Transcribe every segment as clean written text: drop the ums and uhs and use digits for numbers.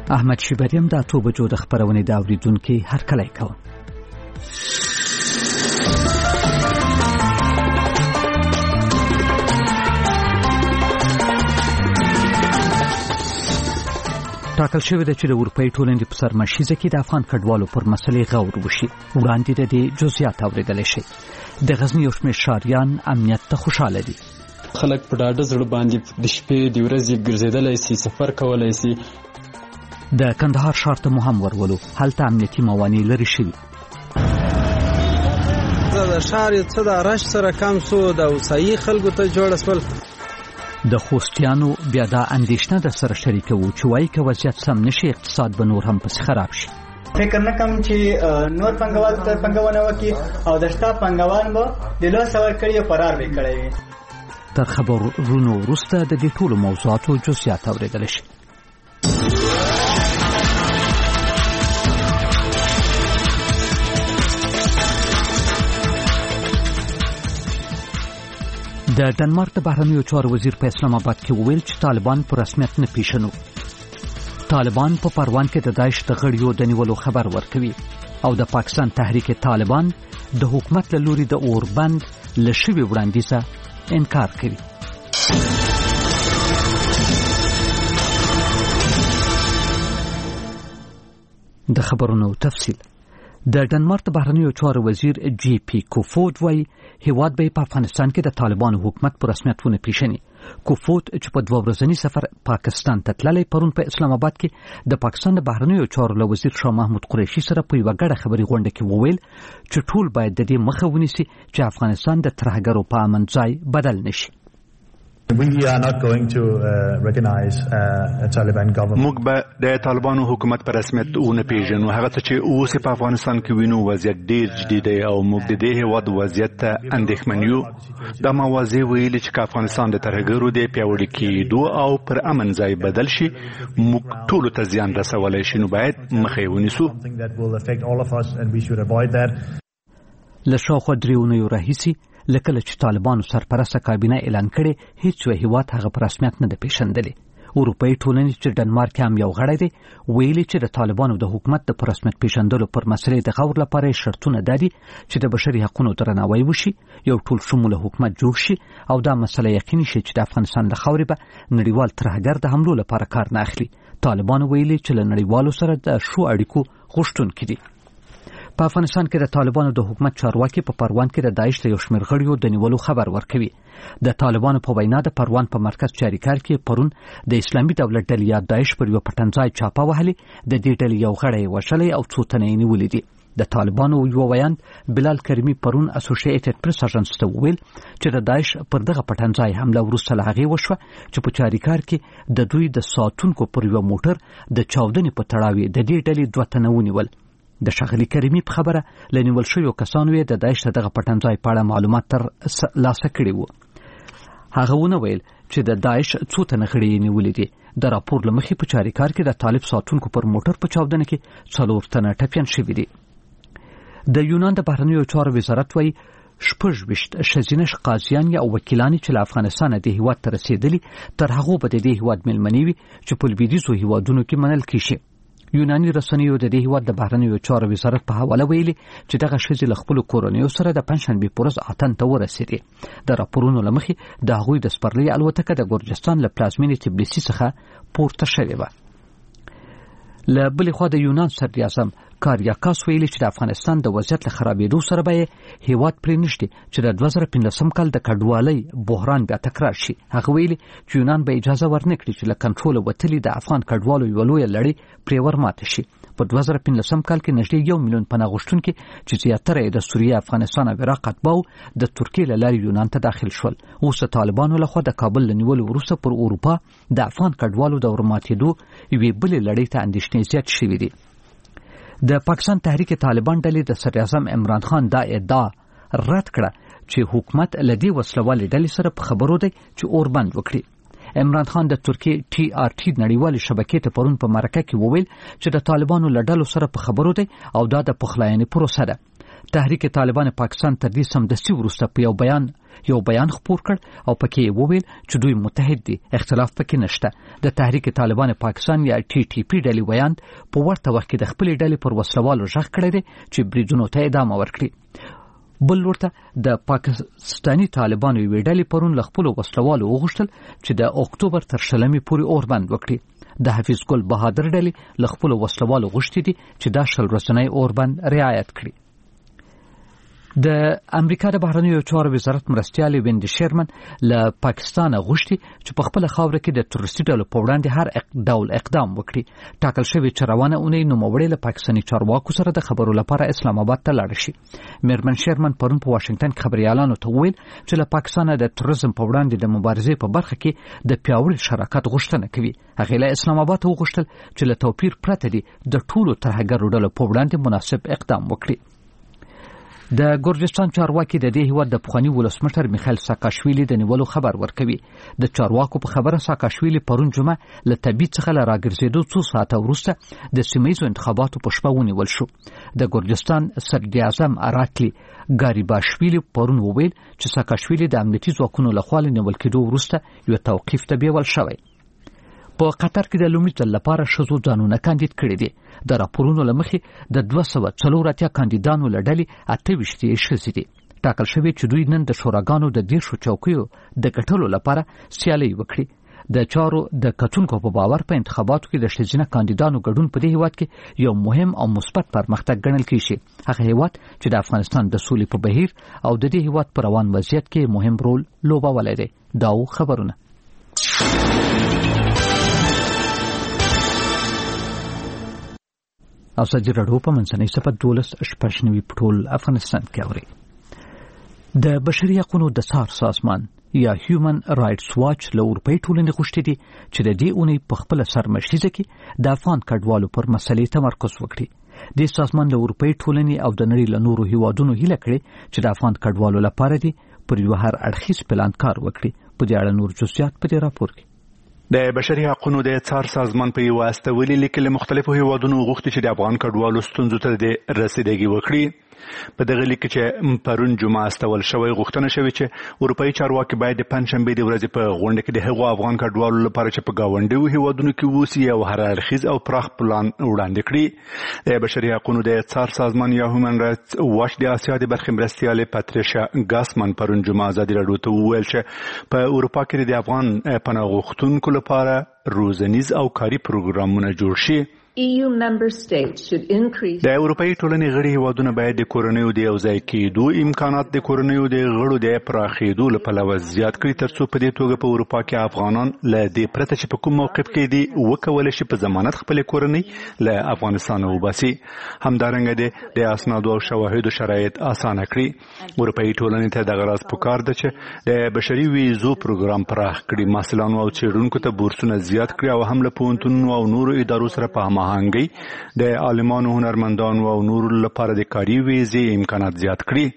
احمد شیبریم د 8 بجو د خبرونې د اوریدونکو هرکلی کوم. ټاکل شوی دی چې د اروپאי ټولنې په سرمشیزه کې د افغان کډوالو پر مسلې غور وشي. وړاندې د دې جزئیات اوریدل شي. د غزنی یو شمېر ښاریان امنیت ته خوشاله دي. خلک په ډاډه زړه باندې د شپې د ورځې ګرځېدلی شي، سفر کولی شي. د کندهار ښار ته مو هم ورولو. هلته امنیتي موانع لرې شوي. د ښار څه د رش سره کم سو د اوسایي خلکو ته جوړ شول. د خوستیانو بیا دا اندېښنه د سره شریکو چې وایي که وضعیت سم نشي اقتصاد به نور هم پسې خراب شي. فکر نه کوم چې نور پنګوال تر پنګونه وکي او د شتا پنګوال به د لاس ورکړي فرار به کړی وي. تر خبرونو وروسته د دې ټولو موضوعاتو جزئیات اوریدل شي. د ډنمارک د بهرنیو چارو وزیر په اسلام آباد کې وویل چې طالبان په رسمیت نه پیژنو. طالبان په پروان کې د داعش د غړیو د نیولو خبر ورکوي او د پاکستان تحریک طالبان د حکومت له لوري د اوربند له شوي وړاندیزه انکار کوي. د خبرونو تفصیل. د ډنمارک د بهرنیو چارو وزیر جی پی کوفود وایي هیواد به په افغانستان کې د طالبانو حکومت په رسمیت ونه پیژني. کوفود چې په 2 ورځنی سفر پاکستان ته تللی پرون په اسلام آباد کې د پاکستان د بهرنیو چارو له وزیر شاه محمود قریشي سره په یوه ګډه خبري غونډه کې وویل چې ټول باید د دې مخه ونیسي چې افغانستان د ترهګرو په امن ځای بدل نشي. We are not going to recognize a Taliban government. موږ به د طالبانو حکومت په رسمیت ونه پیژنو. هغه څه چې اوس په افغانستان کې وینو وضعیت ډیر جدي دی او موږ د دې هیواد وضعیت ته اندېښمن یو. دا موازی ویل چې افغانستان د ترهګرو د پیاوړي کېدو او پر امن ځای بدل شي موږ ټول ته زیان رسولای شي. نو باید مخه ونیسو. له شاوخوا 3 اونیو راهیسې لکه چې طالبانو سرپرسته کابینه اعلان کړي هیڅ یو هیواد هغه په رسمیت نه دی پیژندلی. اروپאי ټولنې چې ډنمارک هم یو غړی دی ویلي چې د طالبانو د حکومت د په رسمیت پیژندلو پر مسلې د غور لپاره شرطونه دادي چې د بشري حقوقو درناوی وشي، یو ټول شموله حکومت جوړ شي او دا مسله یقیني شي چې د افغانستان له خاورې به نړیوال ترهګر د حملو لپاره کار نه اخلي. طالبانو ویلي چې له نړیوالو سره د ښو اړیکو غوښتونکي دي. په افغانستان کې د طالبانو د حکومت چارواکي په پروان کې د داعش له یو شمېر غړیو د نیولو خبر ورکوي. د طالبانو په وینا د پروان په مرکز چاریکار کې پرون د اسلامي دولت ډلې یا داعش پر یو پټنځای چاپه وهلې. د دې ډلې یو غړی وشلی او څو تنه یې نیولي دي. د طالبانو یو ویاند بلال کریمي پرون اسوسییټډ پریس اژانس ته وویل چې د داعش پر دغه پټنځای حمله وروسته له هغې وشوه چې په چاریکار کې د دوی د ساتونکو پر یو موټر د چاودنې په تړاو د دې ډلې 2 تنه ونیول. د ښاغلي کریمي په خبره له نیول شویو کسانو یې د داعش دغه پټنځای په اړه معلومات تر لاسه کړي وو. هغه ونه ویل چې د داعش څو تنه غړي یې نیولي دي. د راپور له مخې په چاریکار کې د طالب ساتونکو پر موټر په چاودنه کې 4 تنه ټپیان شوي دي. د یونان د بهرنیو چارو وزارت وایي 26 ښځینه قاضیان یا وکیلان چې له افغانستانه د هیواد ته رسېدلي تر هغو به د دې هیواد مېلمنې وي چې په لویدیځو هیوادونو کې منل کېږي. یوناني رسنیو د دې هیواد د بهرنیو چارو وزارت په حواله ویلي چې دغه ښځې له خپلو کورنیو سره د پنجشنبې په ورځ اتن ته ورسېدې. د راپورونو له مخې د هغوی د سپرلۍ الوتکه د ګرجستان له پلازمینې تبلیسي څخه پورته شوې وه. له بلې خوا د یونان صدراعظم کاریاکاس ویلي چې د افغانستان د وضعیت له خرابېدو سره به هیواد پرې نشي چې د 2015 کال د کډوالۍ بحران بیا تکرار شي. هغه ویلي چې یونان به اجازه ورنکړي چې له کنټروله وتلي د افغان کډوالو یوه لویه لړۍ پرې ورماته شي. په 2015 کال کې نږدې 1 میلیون پناه غوښتونکي چې زیاتره یې د سوریه، افغانستان او عراق اتباعو د ترکیې له لارې یونان ته داخل شول. اوس د طالبانو لخوا د کابل له نیولو وروسته پر اروپا د افغان کډوالو د ورماتېدو یوې بلې لړۍ ته اندېښنې زیات شوي دي. د پاکستان تحریک طالبان ډلې د صدراعظم عمران خان دا ادعا رد کړه چې حکومت له دې وسلوالې ډلې سره په خبرو دی چې اوربند وکړي. عمران خان د ترکیې ټي آر ټي نړیوالې شبکې ته پرون په مرکه کې وویل چې د طالبانو له ډلو سره په خبرو دی او دا د پخلاینې پروسه ده. تحریک طالبان پاکستان تر دې سمدستي وروسته په یو بیان خپور کړ او پکې وویل چې دوی متحد دي، اختلاف پکې نشته. د تحریک طالبان پاکستان یا TTP ډلې ویاند په ورته وخت کې د خپل ډلې پر وسلوالو ژغ کړی دی چې بریدونو ته ادامه ورکړي. بل ورته د پاکستاني طالبانو یوې ډلې پرون له خپلو وسلوالو وغوښتل چې د اکتوبر تر 20 پورې اور بند وکړي. د حفیظ ګل بهادر ډلې له خپلو وسلوالو غوښتي دي چې دا 20 ورځنی اور بند رعایت کړي. د امریکا د بهرنیو چارو وزارت مرستیال ویندي شیرمن له پاکستان غوښتي چې په خپل خاوره کې د تروریستي ډلو په وړاندې هر ډول اقدام وکړي. ټاکل شوی چې روانه اونۍ نوموړی له پاکستاني چارواکو سره د خبرو لپاره اسلام آباد ته لاړ شي. میرمن شیرمن پرون په واشنگټن کې خبريالانو ته وویل چې له پاکستان د تروریزم په وړاندې د مبارزې په برخه کې د پیاوړي شراکت غوښتنه کوي. هغه له اسلام آباد غوښتل چې له توپیر پرته دي د ټولو ترهګرو ډلو په وړاندې مناسب اقدام وکړي. د ګورجستان چارواکي د دې هیواد د پخوانی ولسمشر میخائیل ساکاشویلی د نیولو خبر ورکوي. د چارواکو په خبره ساکاشویلی پرون جمعه له تبعید څخه له راګرځېدو څو ساعته وروسته د سیمهیزو انتخاباتو په شپه ونیول شو. د ګورجستان صدر اعظم اراکلی ګاریباشویلی پرون وویل چې ساکاشویلی د امنیتي ځواکونو لخوا له نیول کېدو وروسته یو توقیف ته بیول شوی. په قطر کې د لومړي ځل لپاره ښځو ځانونه کاندید کړي دي. د راپورونو له مخې د 240 کاندیدانو له ډلې 28 ښځې دي. ټاکل شوی چې دوی نن د شوراګانو د 10 چوکیو د ګټلو لپاره سیالي وکړي. د چارو د کتونکو په باور په انتخاباتو کې د ښځینه کاندیدانو ګډون په دې هیواد کې یو مهم او مثبت پرمختګ ګڼل کېږي. هغه هیواد چې د افغانستان د سولې په بهیر او د دې هیواد پر روان وضعیت کې مهم رول لوبولی دی. دا خبرونه او سجل راډیو په منځنۍ صفحه 12 پټول افغانستان کې اوري. د بشري حقوقو د څار سازمان یا هیومن رائټس واچ له اروپאי ټولنې غوښتي دي چې د دې اونۍ په خپل سرمشریزه کې د افغان کډوالو پر مسلې تمرکز وکړي. د سازمان له اروپאי ټولنې او د نړۍ له نورو هیوادونو هیله کړې چې د افغان کډوالو لپاره دي پر یو هر اړخیز پلان کار وکړي. په دې اړه نور جزئیات په دې راپور کې. د بشري حقوقو د څار سازمان په یو استولي لیکل مختلفو هیوادونو غوښتي چې د افغان کډوالو ستونزو ته د رسیدګي وکړي. په دغه لیک چې پرون جمعه استول شوی غوښتنه شوې چې اروپאי چارواکي باید د پنځشنبه د ورځې په غونډه کې د هغو افغان کډوالو لپاره چې په گاونډیو هیوادونو کې اوسي او هر اړخیز او پراخ پلان وړاندې کړي. د بشري حقوقو د څار سازمان یا هیومن رائټس واچ د اسیا د برخې مرستیال پاتریشا ګاسمن پرون جمعه ازادي راډیو ته وویل چې په اروپا کې د افغان پناه غوښتونکو لپاره روزنیز او کاري پروګرامونه جوړ شي. EU member states should increase د اروپאי ټولنې غړي هیوادونه باید د کورنیو د یوځای کېدو امکانات د کورنیو د غړو د پراخېدو لپاره زیات کړي ترڅو په دې توګه په اروپا کې افغانان له دې پرته چې په کوم موقف کې دي وکولای شي په ضمانت خپل کورنۍ له افغانستان وباسي. همدارنګه د اسنادو او شواهدو شرایط اسانه کړي. اروپאי ټولنې ته د غراض پکار ده چې د بشري ویزو پروګرام پراخ کړي، محصلانو او څېړونکو ته بورسونه زیات کړي او هم له پوهنتونونو او نورو ادارو سره په هماهنګۍ د عالمانو، هنرمندانو او نورو لپاره د کاري ویزې امکانات زیات کړي.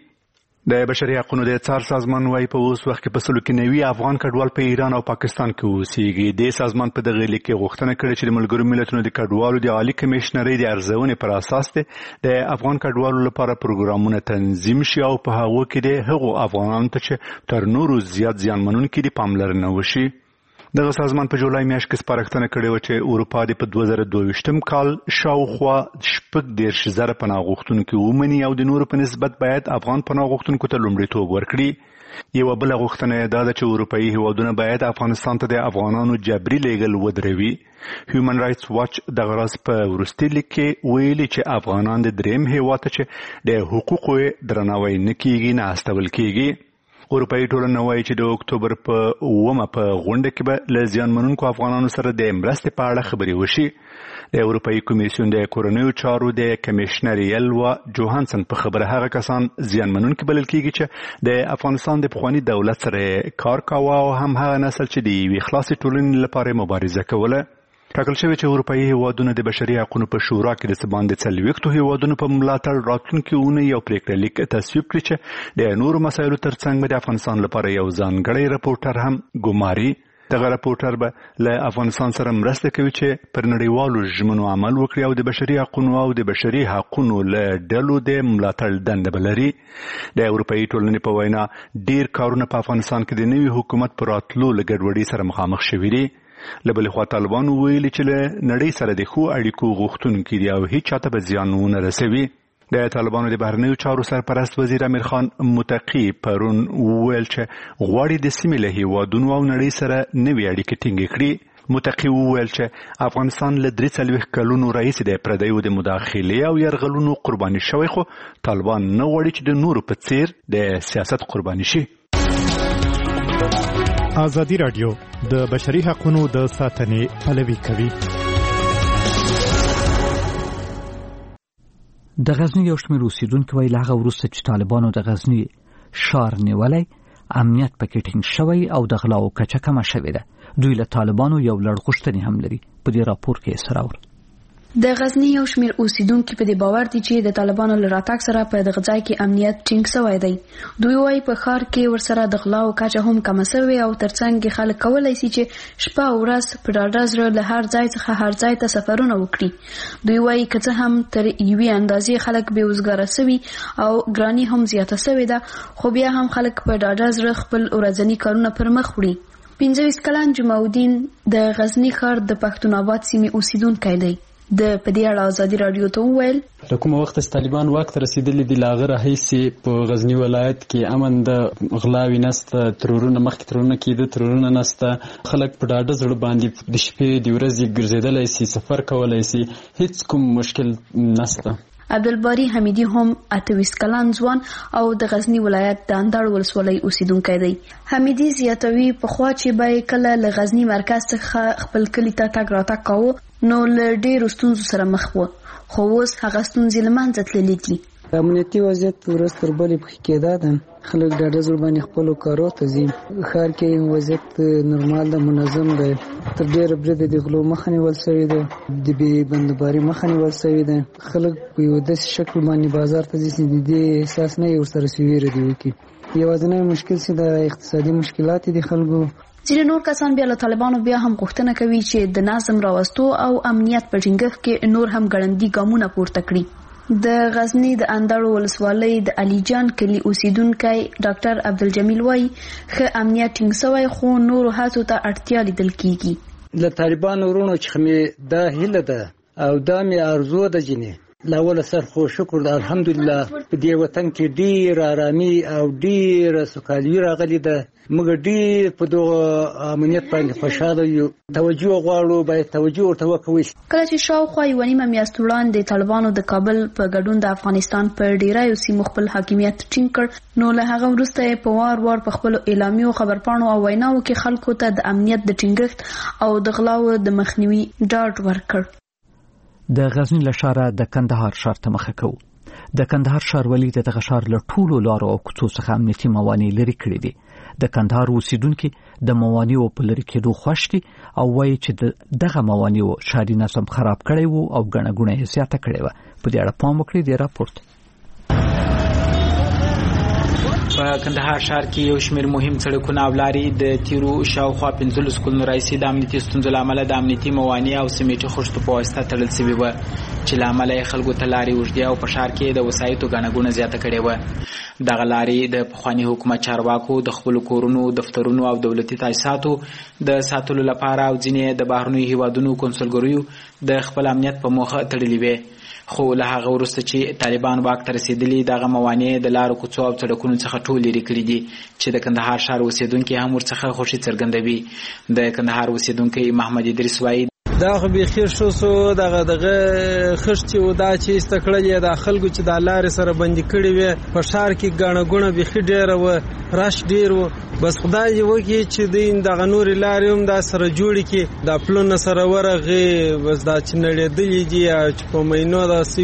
د بشري حقوقو د څار سازمان وايي په اوس وخت کې په سلو کې 90 افغان کډوال په ایران او پاکستان کې اوسېږي. د سازمان په دغه لیک کې غوښتنه کړې چې د ملګرو ملتونو د کډوالو د عالی کمشنرۍ د ارزونې پر اساس د افغان کډوالو لپاره پروګرامونه تنظیم شي او په هغه کې د هغو افغانانو ته چې تر نورو زیات زیانمنونکي دي پاملرنه وشي. دغه سازمان په جولای میاشت کې سپارښتنه کړې و چې اروپا د په 2022 کال شاوخوا 14,000 پناه غوښتونکي ومني او د نورو په نسبت باید افغان پناه غوښتونکو ته لومړیتوب ورکړي. یوه بله غوښتنه یې دا ده چې اروپایي هیوادونه باید افغانستان ته د افغانانو جبري لیږل ودروي. هیومن رائټس واچ دغه راز په وروستي لیک کې ویلي چې افغانان د دریم هیواد ته چې د حقوقو درناوی نه کیږي نه استول کیږي. اروپאי ټولنه وایي چې د اکتوبر په 9 په غونډه کې به له زیانمنونکو افغانانو سره د مرستې په اړه خبرې وشي. د اروپאי کمیسیون د کورنیو چارو د کمشنر یلوا جوهانسن په خبره هغه کسان زیانمنونکي بلل کیږي چې د افغانستان د پخوانی دولت سره کار کاوه او هم هغه نسل چې د یوې خلاصې ټولنې لپاره مبارزه کوله. ټاکل شوی چې اروپאי هیوادونه د بشري حقوقو په شورا کې د سباند 40 هیوادونو په ملاتړ راتلونکي اونۍ یو پریکړه لیک تصویب کړي چې د نورو مسایلو ترڅنګ د افغانستان لپاره یو ځانګړی راپورټر هم ګماري. دغه راپورټر به له افغانستان سره مرسته کوي چې پر نړیوالو ژمنو عمل وکړي او د بشري حقوقو او د بشري حقوقو له ډلو د ملاتړ دنده بلري. د اروپאי ټولنې په وینا ډیر کارونه په افغانستان کې د نوي حکومت پر راتلو له ګډوډۍ سره مخامخ شوي دي. له بلې خوا طالبانو ویلي چې له نړۍ سره د ښو اړیکو غوښتونکي دي او هیڅ چاته به زیان ونه رسوي. د طالبانو د بهرنیو چارو سرپرست وزیر امیر خان متقی پرون وویل چې غواړي د سیمې له هیوادونو او نړۍ سره نوې اړیکې ټینګې کړي. متقی وویل چې افغانستان له 43 کلونو راهیسې د پردیو د مداخلې او یرغلونو قرباني شوی، خو طالبان نه غواړي چې د نورو په څیر د سیاست قرباني شي. ازادي راډیو د بشري حقوقو د ساتنې پلوي کوي. د غزنی یو شمېر اوسیدونکو ویل هغه وروسته چې طالبانو د غزنی ښار نیولی امنیت پکې ټینګ شوی او د غلاو کچه کمه شوې ده. دوی له طالبانو یو لړ غوښتنې هم لري. په دې راپور کې یې سراور د غزنی یو شمېر اوسیدونکو په دې باور دي چې د طالبانو له راتګ سره په دغه ځای کې امنیت ټینګ شوی دی. دوی وايي په ښار کې ورسره د غلاو کچه هم کمه شوې او ترڅنګ خلک کولای شي چې شپه او ورځ په ډاډه زړه له هر ځای څخه هر ځای ته سفرونه وکړي. دوی وايي که څه هم تر یوې اندازې خلک بېوزګاره شوي او ګراني هم زیاته شوې ده، خو بیا هم خلک په ډاډه زړه خپل ورځني کارونه پر مخ وړي. 25 کلن جمعالدین د غزنی ښار د پښتون آباد سیمې اوسیدونکی دی. د پدې اړه ازادي راډیو ته وویل له کومه وخت طالبان واک ته رسیدلي دي لاغه راهیسې په غزنی ولایت کې امن د غلاوي نسته، ترورونه مخکې ترورونه کېده، ترورونه نسته، خلک په ډاډه زړه باندې د شپې د ورځې ګرځېدلی سي، سفر کولی سي، هیڅ کوم مشکل نسته. عبدالباری حمیدی هم 28 کلن ځوان او د غزنی ولایت د اندړ ولسوالۍ اوسیدونکی دی. حمیدی زیاتوي پخوا چې به کله له غزنی مرکز څخه خپل کلي ته تګ راتګ کاوه نو له ډېرو ستونزو سره مخ و، خو اوس هغه ستونزې له منځه تللي دي. امنیتي وضعیت ورځ تر بلې پکې کېده ده، خلک ډاډه زړه باندې خپلو کارو ته ځي. ښار کې وضعیت نورمال ده، منظم ده. تر ډېره بریده د غلو مخه نیول شوې ده، د بې بندوباري مخه نیول شوې ده. خلک په یو داسې شکل باندې بازار ته ځي چې د دې احساس نه یې ورسره چې ویره دې وکړي. یوازینی مشکل چې د اقتصادي مشکلات دي خلکو. ځینې نور کسان بیا له طالبانو بیا هم غوښتنه کوي چې د نظم راوستو او امنیت په ټینګښت کې نور هم ګړندي ګامونه پورته کړي. د غزنی د اندړ ولسوالۍ د علي جان کلی اوسیدونکی ډاکټر عبدالجمیل وایي ښه امنیت ټینګ شوی خو نورو هڅو ته اړتیا لیدل کیږي. له طالبانو ورونو چې مې دا هیله ده او دا مې ارزو ده جنې لاول سر خو شکر ده الحمدلله په دې وطن کې ډیر آرامي او ډیر سوکالي راغلي ده. موږ ډیر په دغه امنیت باندې خوشاله یو. توجه غواړو، باید توجه ورته وکوي. کله چې شاوخوا یوه نیمه میاشت وړاندې طالبانو د کابل په ګډون د افغانستان په ډیرایو سیمو خپل حاکمیت ټینګ کړ، نو له هغه وروسته یې په وار وار په خپلو اعلامیو، خبرپاڼو او ویناوو کې خلکو ته د امنیت د ټینګښت او د غلاو د مخنیوي ډاډ ورکړ. د غزنی له ښاره د کندهار ښار ته مخه کوو. د کندهار ښاروالي د دغه ښار له ټولو لارو او کوڅو څخه امنیتي موانع لرې کړي دي. د کندهار اوسیدونکي د موانعو په لرې کېدو خوښ دي او وایي چې دغه موانعو ښاري نظم خراب کړی وو او ګڼه ګوڼه یې زیاته کړې وه. په دې اړه پام وکړئ د راپورټ. په کندهار ښار کې یو شمېر مهم سړکونه او لارې د تیرو شاوخوا 15 کلونو راهیسې د امنیتي ستونزو له امله د امنیتي موانع او سیمټي خښتو په واسطه تړل شوي وه، چې له امله یې خلکو ته لارې اوږدې او په ښار کې د وسایطو ګڼه ګوڼه زیاته کړې وه. دغه لارې د پخواني حکومت چارواکو د خپلو کورونو، دفترونو او دولتي تاسیساتو د ساتلو لپاره او ځینې د بهرنیو هیوادونو کنسولګریو د خپل امنیت په موخه تړلې وې. خو له هغه وروسته چې طالبان واک ته رسېدلي، دغه موانع د لارو کوڅو او سړکونو څخه ټول لرې کړي دي، چې د کندهار ښار اوسیدونکي هم ورڅخه خوښي څرګندوي. د کندهار اوسیدونکی محمد ادریس وایي دا خو بیخي ښه سو، دغه خښتې و دا چې ایسته کړلې د خلکو چې دا لارې سره بندي کړې وې. په ښار کې ګڼه ګوڼه بیخي ډېره وه، رش ډېر و. بس خدای دې وکړي چې دوی دغه نورې لارې هم دا سره جوړې کړي، دا پلونه سره ورغې، بس دا چې نړېدلي دي او چې په مینو دا سوي دي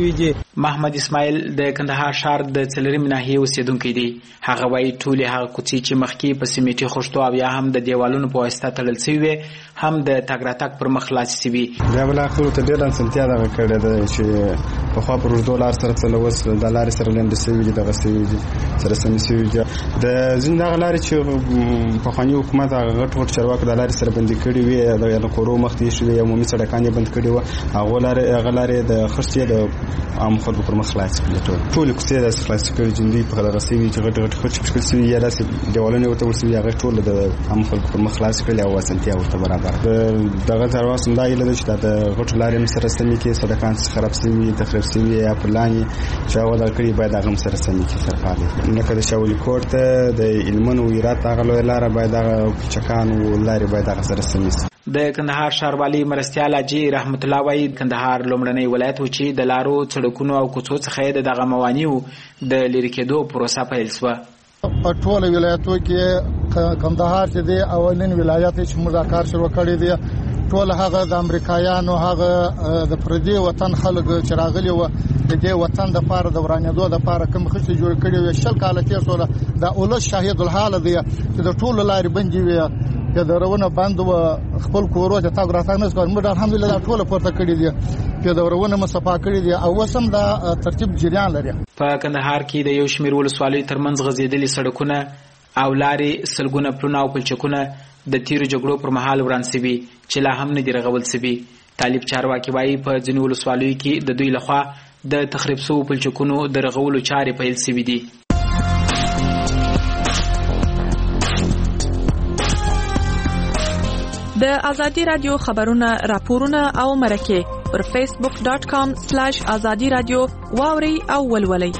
محمد اسماعیل د کندهار ښار د څلورم ناحیې اوسیدونکی دی. هغه وایي ټولې هغه کوڅې چې مخکې په سیمټي خښتو او یا هم د دیوالونو په واسطه تړل شوي وي هم د تګ راتګ پر مخ خلاصې شوي. بیا بل خلکو ته ډېره اسانتیا دغه کړې ده چې پخوا پر اوږدو لار سره تلل اوس د لارې سره لنډې شوي دي دغه شوي دي سره سمې شوي دي. د ځینې دغه لارې چې پخواني حکومت هغه غټ غټ چارواکو د لارې سره بندي کړي وي د کورو مخ ته ایښي وي یا عمومي سړکان یې بند کړي وو هغه لارې د خښتې د عام خلکو پر مخ خلاص کړي. ټولې کوڅې داسې خلاصې کړي چې دوی په دغه شوي چې غټ غټ خښتې پکښل شوي یا داسې دیوالونه ورته ورشوي هغه ټول د عام خلکو پر مخ خلاص کړي او اسانتیا ورته برابر. دغه چارواکو هم دا هیله ده چې د غټو لارې هم سره سمې کړي سړکان چې خراب شوي تخریب شوي یا پلان یې چې هغه ودغه کړي باید هغه هم سره سمې کړي سرپال لکه د شاولي کوټ ته د علمونو ویرات هغه لویه لاره باید هغه چکانو لارې باید هغه سره سمې شي. د کندهار ښاروالي مرستیال حاجي رحمت الله وایي کندهار لومړنی ولایت و چې د لارو سړکونو او کوڅو څخه د دغه موانیو د لرې کېدو پروسه پیل شوه. په ټولو ولایتو کې کندهار چې دی اولین ولایت چې موږ کار شروع کړی دی. ټول هغه د امریکایانو هغه د پردي وطن خلک چې راغلي و د دې وطن د پاره د ورانېدو د پاره کوم خښتې جوړ کړي وي 20 کاله تیر شول. د اولس شاهد الحال دی چې د ټولو لارې بندي وي چې د رونه بند و خپل کورو ته تاګ راتګ نه کوي. موږ الحمدلله دا ټول پورته کړی دي چې د رونه مصفا کړی دي او وسم دا ترتیب جریان لري. په کندهار کې د یو شمېر ولسوالیو ترمنځ غځېدلي سړکونه او لارې سلګونه پلونه او پلچکونه د تیرو جګړو پر مهال وران شوي چې لا هم نه دي رغول شوي. طالب چارواکي وایي په ځینو ولسوالیو کې د دوی لخوا د تخریب شوو پلچکونو د رغولو چارې پیل شوي دي. د ازادي رادیو خبرونه راپورونه او مرکه پر facebook.com/azadi radio واوري او ولولي.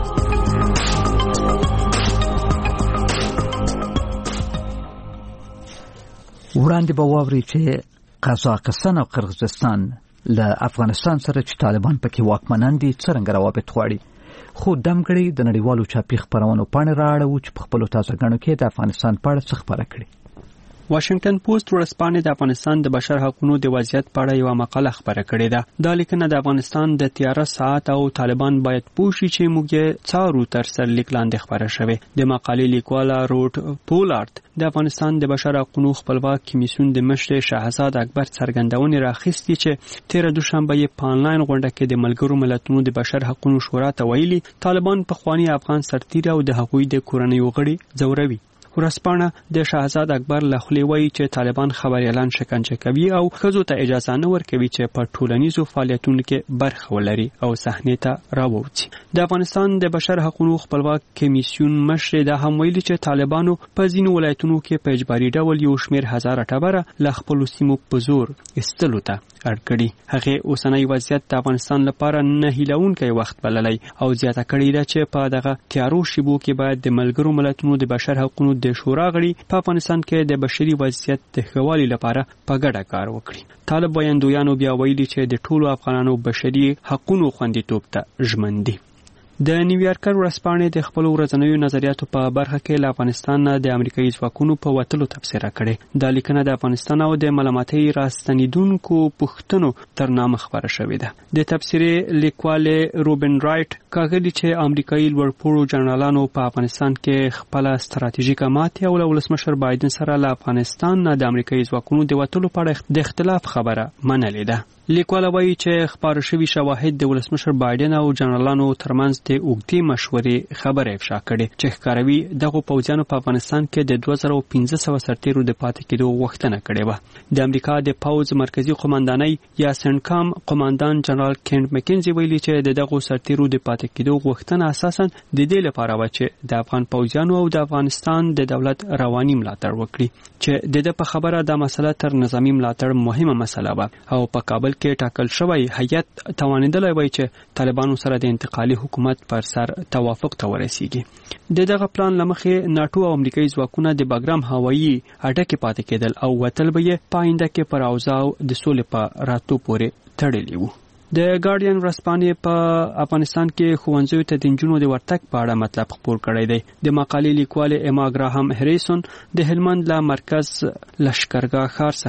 وړاندې به واوري چې قزاقستان او قرغیزستان له افغانستان سره چې طالبان پکې واکمنان دي څرنګه روابط غواړي. خو دمګړي د نړیوالو چاپی خبرونو پاڼې راړو چې په خپل تازه غنو کې د افغانستان په اړه څه خبره کړي. واشنگټن پوسټ ورځپاڼه د افغانستان د بشر حقوقو د وضعیت په اړه یو مقاله خبره کړې ده. دا لیکنه د افغانستان د تیاره ساعت او طالبان باید پوښي چې موږ څارو تر سر لیک لاندې خبره شوه. د مقالې لیکواله روټ پولارد د افغانستان د بشر حقوقو خپلواک کمیسیون د مشر شهزاد اکبر څرګندونې راخستې چې 13 دوشنبه یې په انلاین غونډه کې د ملګرو ملتونو د بشر حقوقو شورا ته ویلي طالبان په خواني افغان سرتیري او د هغوی د کورنۍ غړي ځوروي. ورسپانه د شهزاد اکبر لخوا وایي چې طالبان خبر اعلان شکنجه کوي او ښځو ته اجازه نه ورکوي چې په ټولنیزو فعالیتونو کې برخه ولري او صحنې ته راووځي. د افغانستان د بشر حقوقو خپلواک کمیسیون مشر دا هم ویلي چې طالبانو په ځینو ولایتونو کې په اجباري ډول یو شمېر هزار ټبره له خپل سیمو په زور استلو ته اړ کړي. هغه اوسنۍ وضعیت د افغانستان لپاره نه هیلونکی وخت بللی او زیاته کړې ده چې په دغه تیارو شیبو کې باید د ملګرو ملتونو د بشر حقوقو د شورا غړي په افغانستان کې د بشري وضعیت د ښه والي لپاره په ګډه کار وکړي. طالب وایندویانو بیا ویلي چې د ټولو افغانانو بشري حقوقو خوندیتوب ته ژمن دي. د نیویارکر ورځپاڼې د خپل ورځنیو نظریاتو په برخه کې له افغانستان نه د امریکایي ځواکونو په وتلو تبصره کړې. دا لیکنه د افغانستان او د ملامتۍ راستنیدونکو پوښتنو تر نامه خبره شوې ده. د تبصرې لیکوال روبن رایټ کاغلی چې امریکایي لوړپوړو جنرالانو په افغانستان کې خپل ستراتیژیکه ماتې او ولسمشر بایدن سره له افغانستان نه د امریکایي ځواکونو د وتلو په اړه د اختلاف خبره منلې ده. لیکواله وایي چې خبر شوي شواهد د ولسمشر بایدن او جنرالانو ترمنځ د اوږدې مشورې خبره افشا کړې چې ښکاروي دغه پوځیانو په افغانستان کې د 2500 سرتیرو د پاتې کېدو غوښتنه کړې وه. د امریکا د پوځ مرکزی قوماندانۍ یا سنټکام قوماندان جنرال کینټ مکینزي ویلي چې دغه سرتیرو د پاتې کېدو غوښتنه اساساً د دې لپاره و چې د افغان پوځیانو او د افغانستان د دولت رواني ملاتړ وکړي چې د دې په خبره د مسله تر نظامی ملاتړ مهمه مسله وه او په کابل کې ټاکل شوی هیئت توانیدلی وای چې طالبانو سره د انتقالي حکومت پر سر توافق ته ورسیږي. دغه پلان لمخې ناتو او امریکایي ځواکونه د باګرام هوایي اډه کې پاتې کېدل او وتل به یې پاینده کې پر اوضاع د سولې په راتو پورې تړلي وو. د ګارډین ورځپاڼې په افغانستان کې ښوونځیو ته د نجونو د ورتګ په اړه مطلب خپور کړی دی. د مقالې لیکوال اما ګراهام هریسون د هلمند له مرکز لشکرګاه ښار څخه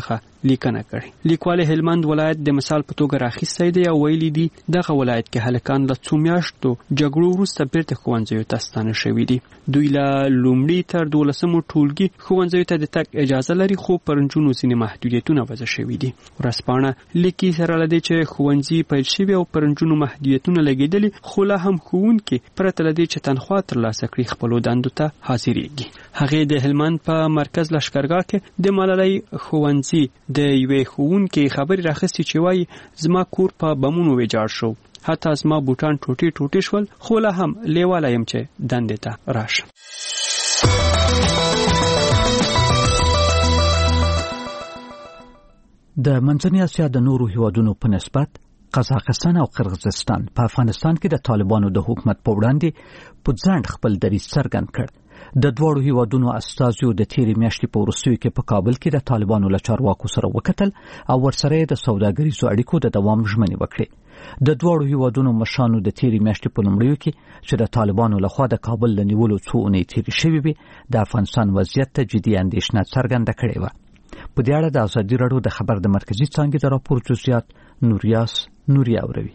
لیکنه کړې. لیکوال هلمند ولایت د مثال په توګه راخیستی دی او ویلي دي دغه ولایت کې هلکان له څو میاشتو جګړو وروسته بیرته ښوونځیو ته ستانه شوي دي. دوی له لومړي تر 12مو ټولګي ښوونځیو ته د تګ اجازه لري، خو پر نجونو ځینې محدودیتونه وضع شوي دي. ورځپاڼه لیکي سره له دې چې ښوونځي پیل شوي او پر نجونو محدودیتونه لګېدلي، خو لا هم ښوونکي پرته له دې چې تنخوا ترلاسه کړي خپلو دندو ته حاضرېږي. هغې د هلمند په مرکز لښکرګاه کې د ملالۍ ښوونځي د یوې ښوونکې خبرې راخیستې چې وایي زما کور په بمونو ویجاړ شو، حتی زما بوټان ټوټې ټوټې شول، خو لا هم لیواله یم چې دندې ته راشم. د منځنۍ اسیا د نورو هیوادونو په نسبت قزاقستان او قرغیزستان په افغانستان کې د طالبانو د حکومت په وړاندې په ځنډ خپل دریځ څرګند کړ. د دوړو هیوادونو استازیو د تیرې میاشتې په وروستیو کې په کابل کې د طالبانو له چارواکو سره وکتل او ورسره د سوداګریزو اړیکو د دوام ژمنې وکړې. د دوړو هیوادونو مشرانو د تیرې میاشتې په لومړیو کې چې د طالبانو لخوا د کابل له نیولو څو اونۍ تیرې شوې وي د افغانستان وضعیت ته جدي اندېښنه څرګنده کړې وه. په دې اړه د ازادي راډیو د خبر د مرکزي څانګې د راپور جزئیات نوري اوروي.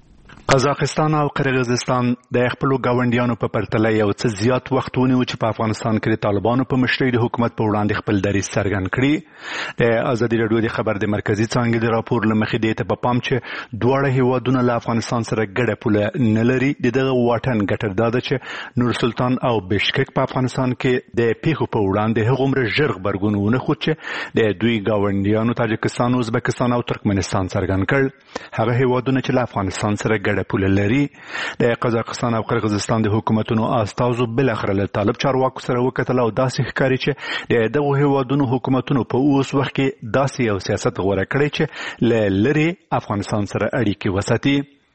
قزاقستان او قرغیزستان د خپل ګاونډیانو په پرتله یو څه زیات وخت ونیو چې په افغانستان کې د طالبانو په مشرۍ د حکومت په وړاندې خپل دریځ څرګند کړي. د ازادي راډیو د خبر د مرکزي څانګې د راپور لمخې دې ته په پام چې دواړه هیوادونه له افغانستان سره ګډه پوله نه لري. دغه واټن ګټر دا ده چې نور سلطان او بشکک په افغانستان کې د پیښو په وړاندې هغومره ژر غبرګون ونه ښود چې د دوی ګاونډیانو تاجکستان، ازبکستان او ترکمنستان څرګند کړ. هغه هیوادونه چې له افغانستان سره ګډه پوله لري د قزاقستان او قرغیزستان د حکومتونو استازو بل اخر له طالب چارواکو سره وکتل او داسې ښکاري چې د دغه هیوادونو حکومتونو په اوس وخت کې داسې یو سیاست غوره کړی چې لری افغانستان سره اړیکې وساتي.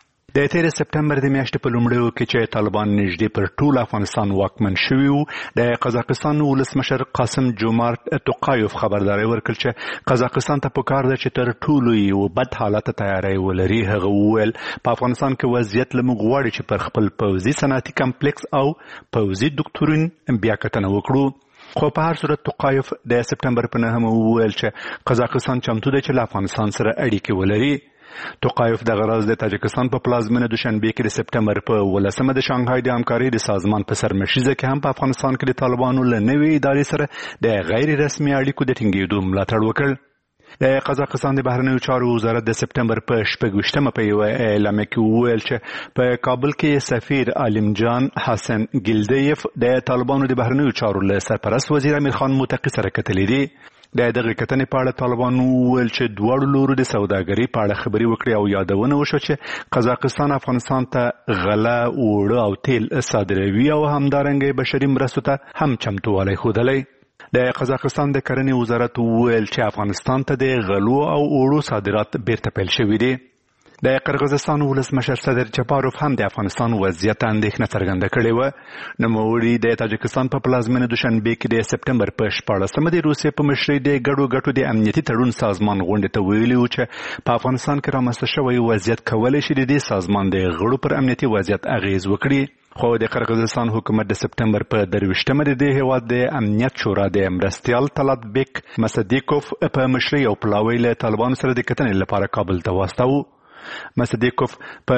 د 13 سپټمبر د میاشتې په لومړیو کې چې طالبان نږدې پر ټول افغانستان واکمن شوي وو، د قزاقستان ولسمشر قاسم جومارت توقایوف خبرداری ورکړ چې قزاقستان ته پکار ده چې تر ټولو یو بد حالت تیاری ولري. هغه وویل په افغانستان کې وضعیت له موږ غواړي چې پر خپل پوځي صنعتي کمپلیکس او پوځي دکتورین بیا کتنه وکړو. خو په هر صورت توقایوف د سپټمبر په 9 وویل چې قزاقستان چمتو دی چې له افغانستان سره اړیکې ولري. توقایف دغه راز د تاجکستان په پلازمینه دوشنبه کې د سپټمبر په 18 د شانګهای د همکارۍ د سازمان په سرمشیزه کې هم په افغانستان کې د طالبانو له نوې ادارې سره د غیر رسمي اړیکو د ټینګېدو ملاتړ وکړ. د قزاقستان د بهرنیو چارو وزارت د سپټمبر په 26 په یو اعلامیه کې وویل چې په کابل کې سفیر عالمجان حسن ګلدیف د طالبانو د بهرنیو چارو له سرپرست وزیر امیر خان متقی سره کتلې دي. د دغه کتنې په اړه طالبانو وویل چې دواړو لورو د سوداګرۍ په اړه خبرې وکړې او یادونه وشوه چې قزاقستان افغانستان ته غله، اوړه او تیل صادروي او همدارنګه بشري مرستو ته هم چمتووالی ښودلی. د قزاقستان د کرنې وزارت وویل چې افغانستان ته د غلو او اوړو صادرات بیرته پیل شوي دي. د قرغیزستان ولسمشر صدر جپاروف هم د افغانستان وضعیت اندېښنه څرګنده کړې وه. نوموړي د تاجکستان په پلازمینه دوشنبه کې د سپټمبر په 14 د روسیې په مشرۍ د ګډو ګټو د امنیتي تړون سازمان غونډې ته ویلي وو چې په افغانستان کې رامنځته شوی وضعیت کولی شي د دې سازمان د غړو پر امنیتي وضعیت اغیز وکړي. خو د قرغیزستان حکومت د سپټمبر په 23 د دې هیواد د امنیت شورا د مرستیال طلات بیک مسدیکوف په مشرۍ او پلاوی له طالبانو سره د کتنې لپاره کابل ته واستاوه. مسدیکوف په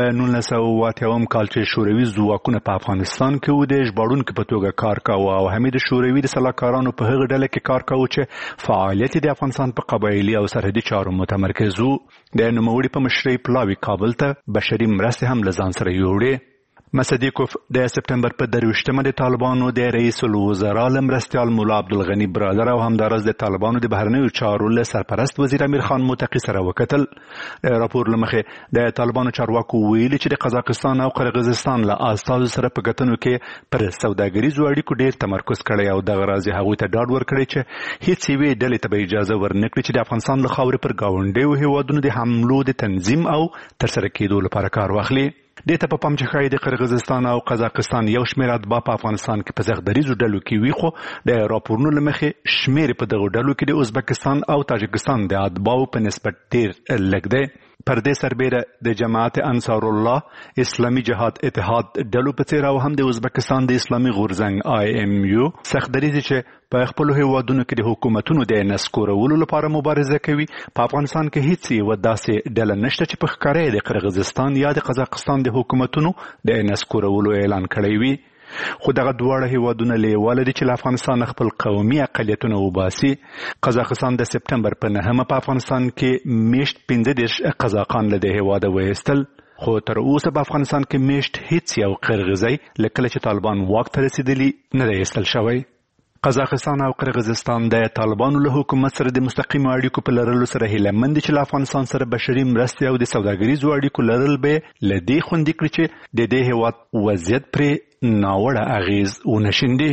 1980 کال چې شوروي ځواکونه په افغانستان کې و د ژباړونکو په توګه کار کاوه او حمید شوروي د سلاکارانو په هغه ډله کې کار کاوه چې فعالیت د افغانستان په قبایلي او سرحدي چارو متمرکز و. د نوموړي په مشرۍ پلاوی کابل ته بشري مرستې هم له ځان سره یوړې. مسدیکوف د سپټمبر په 23 د طالبانو د رئیس الوزرا مرستیال مولا عبدالغنی برادر او همدارس د طالبانو د بهرنیو چارو له سرپرست وزیر امیر خان متقی سره وکتل. راپور لمخې د طالبانو چارواکو ویلي چې د قزاقستان او قرغیزستان له استازو سره په کتنو کې پر سوداګریزو اړیکو ډیر تمرکز کړی او دغه راز هغوی ته ډاډ ورکړی چې هیڅ یوې ډلې ته به اجازه ورنکړي چې د افغانستان له خاورې پر ګاونډیو هیوادونو د حملو د تنظیم او ترسره کېدو لپاره کار واخلي. دې ته په پام چې ښایي د قرغیزستان او قزاقستان یو شمېر اتباع په افغانستان کې په زغدریزو ډلو کې وي، خو د راپورونو له مخې شمېر په دغو ډلو کې د ازبکستان او تاجکستان د اتباعو په نسبت ډېر لږ دی. پر دې سربېره د جماعت انصار الله، اسلامي جهاد اتحاد ډلو په څېر او هم د ازبکستان د اسلامي غورځنګ IMU سخت دریځ چې په خپل هیوادونو کې د حکومتونو د نسکورولو لپاره مبارزه کوي. په افغانستان کې هیڅ یو داسې ډله نشته چې په ښکاره د قرغیزستان یا د قزاقستان د حکومتونو د نسکورولو اعلان کړی وي. خو دغه دواړه هیوادونه لیواله دي چې له افغانستان خپل قومي اقلیتونه وباسي. قزاقستان د سپتمبر په 9 په افغانستان کې میشت 15 قزاقان له دې هیواده وایستل، خو تر اوسه په افغانستان کې میشت هیڅ یو قرغیزی له کله چې طالبان واک ته رسېدلي نه دی ایستل شوی. قزاقستان او قرغیزستان د طالبانو له حکومت سره د مستقیمو اړیکو په لرلو سره هیله مند دي چې له افغانستان سره بشري مرستې او د سوداګریزو اړیکو لرل به له دې خوندي کړي چې د دې هیواد وضعیت پرې ناوړه اغیز ونشیندي.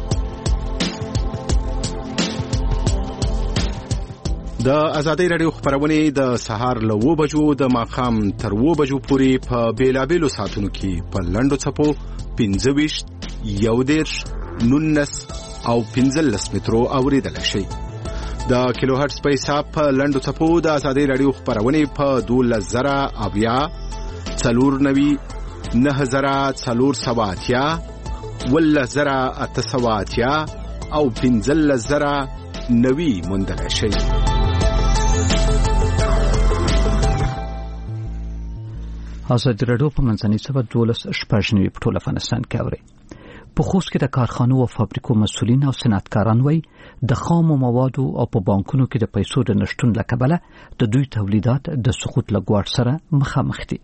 د ازادۍ راډیو خبرونه د سهار له 9 بجو د ماښام تر 9 بجو پورې په بیلابېلو ساعتونو کې په لنډو څپو 25 11 19 او 15 مترو اوریدلای شي. د کیلو هرتز په حساب په لنډو څپو د ازادۍ راډیو خبرونه په 12000 490 9480 10880 او 15090 موندلای شي. ازادي راډیو په منځنۍ سبا 12 په ټول افغانستان کې اوري. په خوست کې د کارخانو او فابریکو مسؤلین او صنعتکاران وایي د خامو موادو او په بانکونو کې د پیسو د نشټون له کبله د دوی تولیدات د سقوط له ګواښ سره مخامخ دي.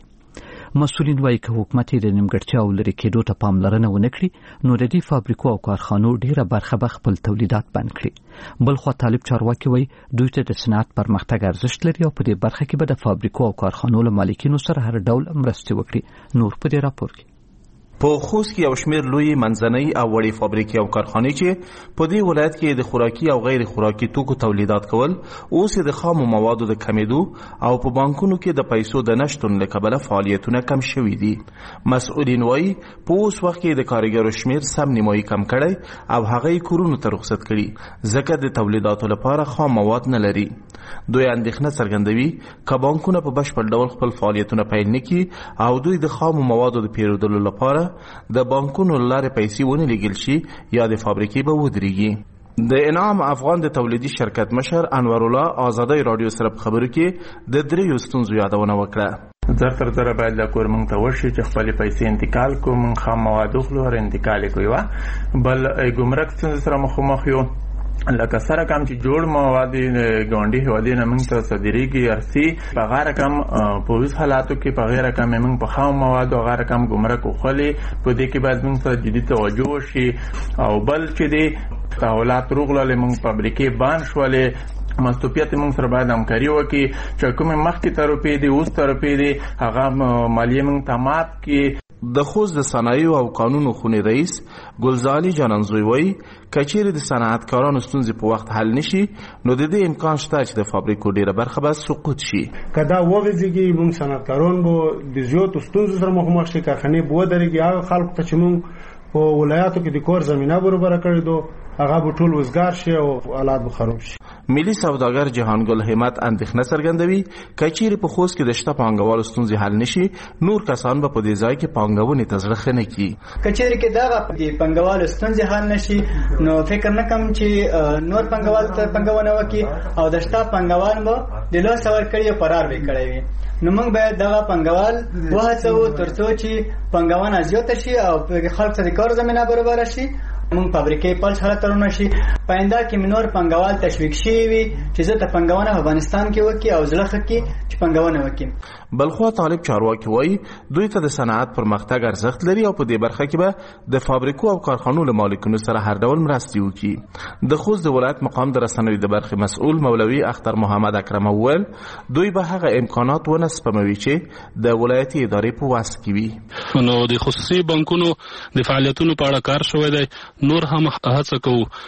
مسؤلین وایي که حکومت د نیمګړتیاو لرې کېدو ته پاملرنه ونه کړي نو د دې فابریکو او کارخانو ډیره برخه به خپل تولیدات بند کړي. بلخو طالب چارواکي وایي دوی ته د صنعت پرمختګ ارزښت لري او په دې برخه کې به د فابریکو او کارخانو له مالکینو سره هر ډول مرستې وکړي. نور په دې راپور کې په خوست کې یو شمېر لوی منځنۍ او وړې فابریکې او کارخانې چې په دې ولایت کې د خوراکي او غیر خوراکي توکو تولیدات کول اوس د خامو موادو د کمیدو او په بانکونو کې د پیسو د نشتون له کبله فعالیتونه کم شوي دي. مسؤلین وایي په اوس وخت کې د کارګرو شمېر سم نیمایي کم کړی او هغه یې کورونو ته رخصت کړي ځکه د تولیداتو لپاره خام مواد نه لري. دوی اندېښنه څرګندوي که بانکونه په بشپړ ډول خپل فعالیتونه پیل نه کړي او دوی د خامو موادو د پیرودلو لپاره د بانکونو لارې پیسې ونه لګل شي یا د فابریکې به ودرېږي. د انعام افغان د تولیدي شرکت مشر انور الله ازادۍ راډیو سره په خبرو کې د 3 ستونزو یادونه وکړه. زر تر باید د کور مونږ ته ورشي چې خپل پیسې انتقال کو مونږ خام مواد خو ور انتقال کوي بل ګمرک څنګه سره مخامخ یو لکه سره کم چې جوړ مواد ګاونډي هوادي نه موږ ته صادریږي ارسي په غیر کم په وس حالاتو کې په غیر کم موږ په خام مواد او غیر کم ګمرک خولي په دې کې باید موږ ته جدي توجه شي او بل چې دي تحولات روغله موږ فابریکې بان شولې مستوپیت موږ سره باید همکاري وکړي چې کومه مخکې ترپی دي اوس ترپی دي هغه مالیه موږ تمات کې. د خوست د صنایع او قانونو خونې رئیس ګلزالي جانانزوی وایي کچېرې د صنعتکارانو ستونزې په وخت حل نشي نو د دې امکان شته چې د فابریکو ډیره برخه به سقوط شي. کدا وغځيږي موږ صنعتکاران به د زیاتو ستونزو سره مخامخ شي، کارخانې به ودرېږي. هغه خلکو ته چې موږ په ولایاتو کې د کور زمينه برابر کړې دو هغه به ټول وزګار شي او حالات به خراب شي. ملي سوداګر جهانګل همت اندېښنه څرګندوي کچېرې په خوست کې د شته پانګوالو ستونزې حل نشي نور کسان به په دې ځای کې پانګونې ته زړه ښه نه کړي. کچېرې کې دا د پانګوالو ستونزې حل نشي نو فکر نه کوم چې نور پانګوال ته پانګونه وکړي او د شته پانګوال به د لاس ورکړي فرار وکړي وي. نو موږ باید دغه پانګوال وهڅو ترڅو چې پانګونه زیاته شي او خلک ته د کار زمينه برابر شي. موږ فابریکې پلس حالت ترونه شي پاینده کې منور پنګوال تشویق شي وي چې زه ته پنګونه په افغانستان کې وکي او ځلخ کې چې پنګونه وکي. بلخو طالب چارواکي وایي دوی ته د صنعت پرمختګ ارزښت لري او په دې برخه کې به د فابریکو او کارخانو له مالکینو سره هر ډول مرستې وکړي. د خوست د ولایت مقام د رسنیو د برخې مسؤل مولوي اختر محمد اکرم اول دوی به هغه امکانات ونه سپموي چې د ولایتي ادارې په واس کې وي. نو د خصوصي بانکونو د فعالیتونو په اړه کار شوی دی. نور هم هڅه کوو چې خصوصي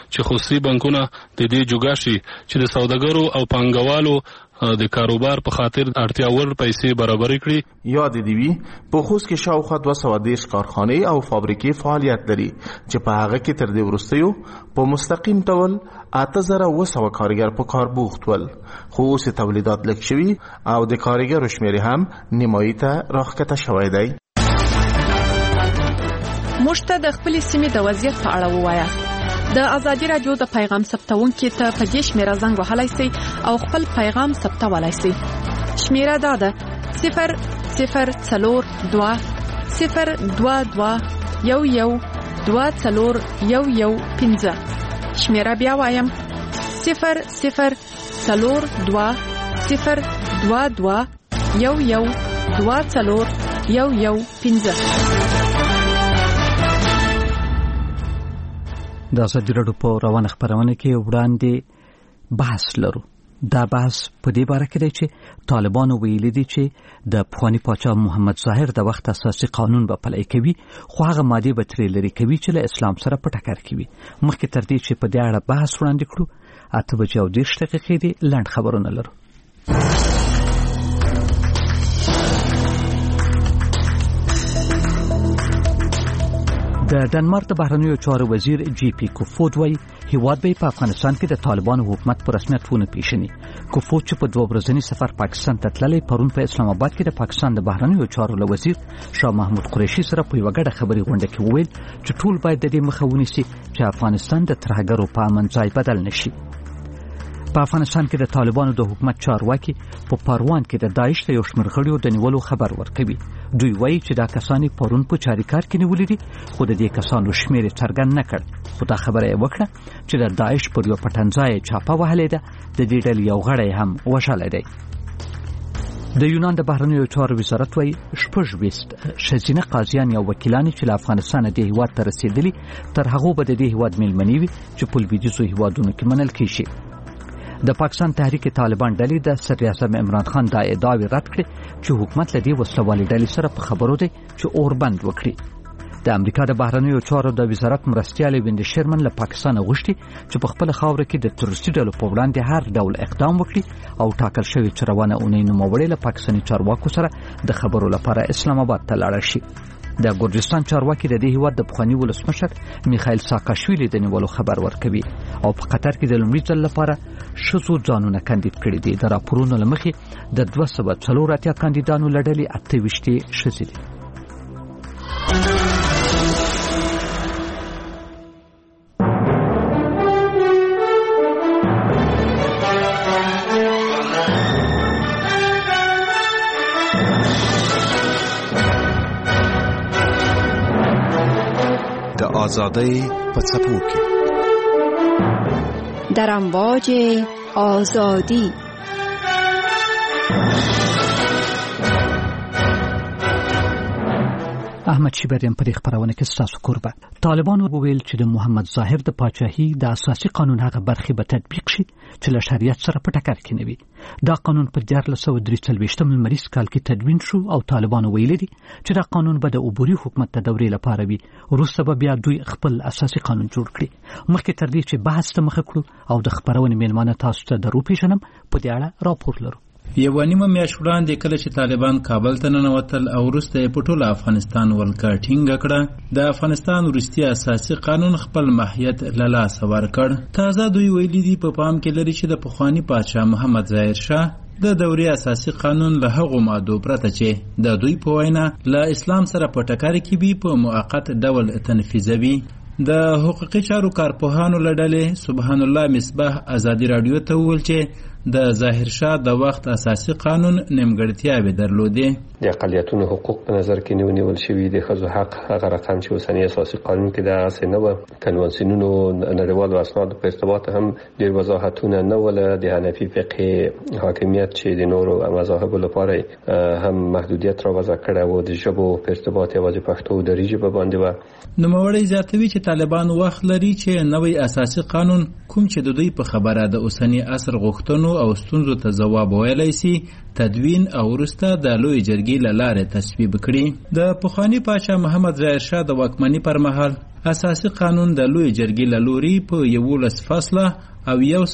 شخصي بانکونه د دې جوګه شي چې د سوداګرو او پانګوالو د کاروبار په خاطر اړتیا ور پیسې برابر کړي. یاد دی وی په خوست کې شاوخوا 210 کارخانه او فابریکې فعالیت لري چې په هغه کې تر دې وروستیو په مستقیم ډول 8900 کارګر په کار بوخت ول، خو اوس تولیدات لږ شوي او د کارګرو شمېر هم نیمایي ته راښکته شوی دی. موږ ته د خپل سیمې د وضعیت په اړه ووایاست. د ازادي رادیو د پیغام ثبتونکو ته په دې شمیره زنګ وهلای شئ او خپل پیغام ثبتولای شئ. شمیره دا ده 00422112215. شمیره بیا وایم 00422112215. د ازادي راډیو په روانه خبرونه کې وړاندې بحث لرو. دا بحث په دې باره کې دی چې طالبانو ویلي دي چې د پخوانی پاچا محمد ظاهر د وخت اساسي قانون به پلی کوي، خو هغه ماده به ترې لرې کوي چې له اسلام سره په ټکر کې وي. مخکې تر دې چې په دې اړه بحث وړاندې کړو 8:30 دي لنډ خبرونه لرو. د ډنمارک د بهرنیو چارو وزیر جی پی کوفود وایي هیواد به په افغانستان کې د طالبانو حکومت پر رسمیت ونه پیژني. کوفود چې په 2 ورځني سفر پاکستان ته تللی پرون په اسلام آباد کې د پاکستان د بهرنیو چارو وزیر شاه محمود قریشي سره په یوه ګډه خبري غونډه کې وویل چې ټول باید د دې مخه ونیسي چې افغانستان د ترهګرو په امن ځای بدل نشي. په افغانستان کې د طالبانو د حکومت چارواکي په پروان کې د داعش له یو شمېر غړیو د نیولو خبر ورکوي. دوی وایي چې دا کسان پرون په چاریکار کې نیولي دي، خو د دې کسانو شمېر څرګند نه کړ. خو دا خبره یې وکړه چې د داعش پر یو پټنځای چاپه وهلې ده، د دې ډلې یو غړی هم وژلی دی. د یونان د بهرنیو چارو وزارت وایي 26 ښځینه قاضیان یا وکیلان چې له افغانستان د هیواد ته رسیدلي تر هغو به د دې هیواد میلمنې وي چې په لویدیځو هیوادونو کې منل کیږي. د پاکستان تحریک طالبان ډلې د صدر اعظم عمران خان دا ادعاوې رد کړې چې حکومت له دې وسلوالې ډلې سره په خبرو دی چې اوربند وکړي. د امریکا د بهرنیو چارو د وزارت مرستیال ویند شرمن له پاکستان غوښتي چې په خپل خاور کې د تروریستي ډلو په وړاندې هر ډول اقدام وکړي او ټاکل شوی چې روانه اونۍ نوموړی له پاکستاني چارواکو سره د خبرو لپاره اسلام آباد ته لاړ شي. د ګرجستان چارواکي د دې هیواد د پخوانی ولسمشر میخائیل ساکاشویلی د نیولو خبر ورکوي او په قطر کې د لومړي ځل لپاره ښځو ځانونه کاندید کړي دي. د راپورونو له مخې د 240 کاندیدانو له ډلې 28 ښځې دي. آزادی په څپو کې در امواج آزادی. احمد شیبریم په دې خبرونه کې ستاسو قربان. طالبانو وویل چې د محمد ظاهر د پاچاهي د اساسي قانون هغه برخې به تطبیق شي چې له شریعت سره په ټکر کې نه وي. دا قانون په 1943 لمریز کال کې تدوین شو او طالبانو ویلي دي چې دا قانون به د عبوري حکومت د دورې لپاره وي. وروسته به بیا دوی خپل اساسي قانون جوړ کړي. مخکې تر دې چې بحث ته مخه کړو او د خبرونې میلمانه تاسو ته درو پیژنم په دې اړه راپور لرو. یو نیمه میاشت وړاندې کله چې طالبان کابل ته ننوتل او وروسته په ټول افغانستان ولکه ټینګه کړه، د افغانستان وروستي اساسي قانون خپل ماهیت له لاسه ورکړ. تازه دوی ویلي دي په پام کې لري چې د پخوانی پاچا محمد ظاهر شاه د دورې اساسي قانون له هغو مادو پرته چې د دوی په وینا له اسلام سره په ټکر کې وي په موقت ډول تنفیذوي. د حقوقي چارو کارپوهانو له ډلې سبحان الله مصباح ازادي رادیو ته وویل چې د ظاهر شاه د وخت اساسي قانون نیمګړتیاوې درلودې. د اقلیتونو حقوق په نظر کې نیول شوي، د ښځو حق هغه رقم چې اوسنی اساسي قانون کې دغسې نه وه. کنوانسیونونو نړیوالو اسنادو په ارتباط هم ډېر وضاحتونه نه وله. د حنفي فقهې حاکمیت چې د نورو مذاهبو لپاره هم محدودیت را وضع کړی و، د ژبو په ارتباط یوازې پښتو او دري ژبه باندې وه. نوموړی زیاتوي چې طالبان وخت لري چې نوی اساسي قانون کوم چې د دوی په خبره د اوسنی عصر غوښتنو شکایتونو او ستونزو ته ځواب ویلی سي تدوین او وروسته د لوی جرګې له لارې تصویب کړي. د پخواني پاچا محمد ظاهر شاه د واکمنۍ پر مهال اساسي قانون د لوی جرګې له لوري په 11 فصله او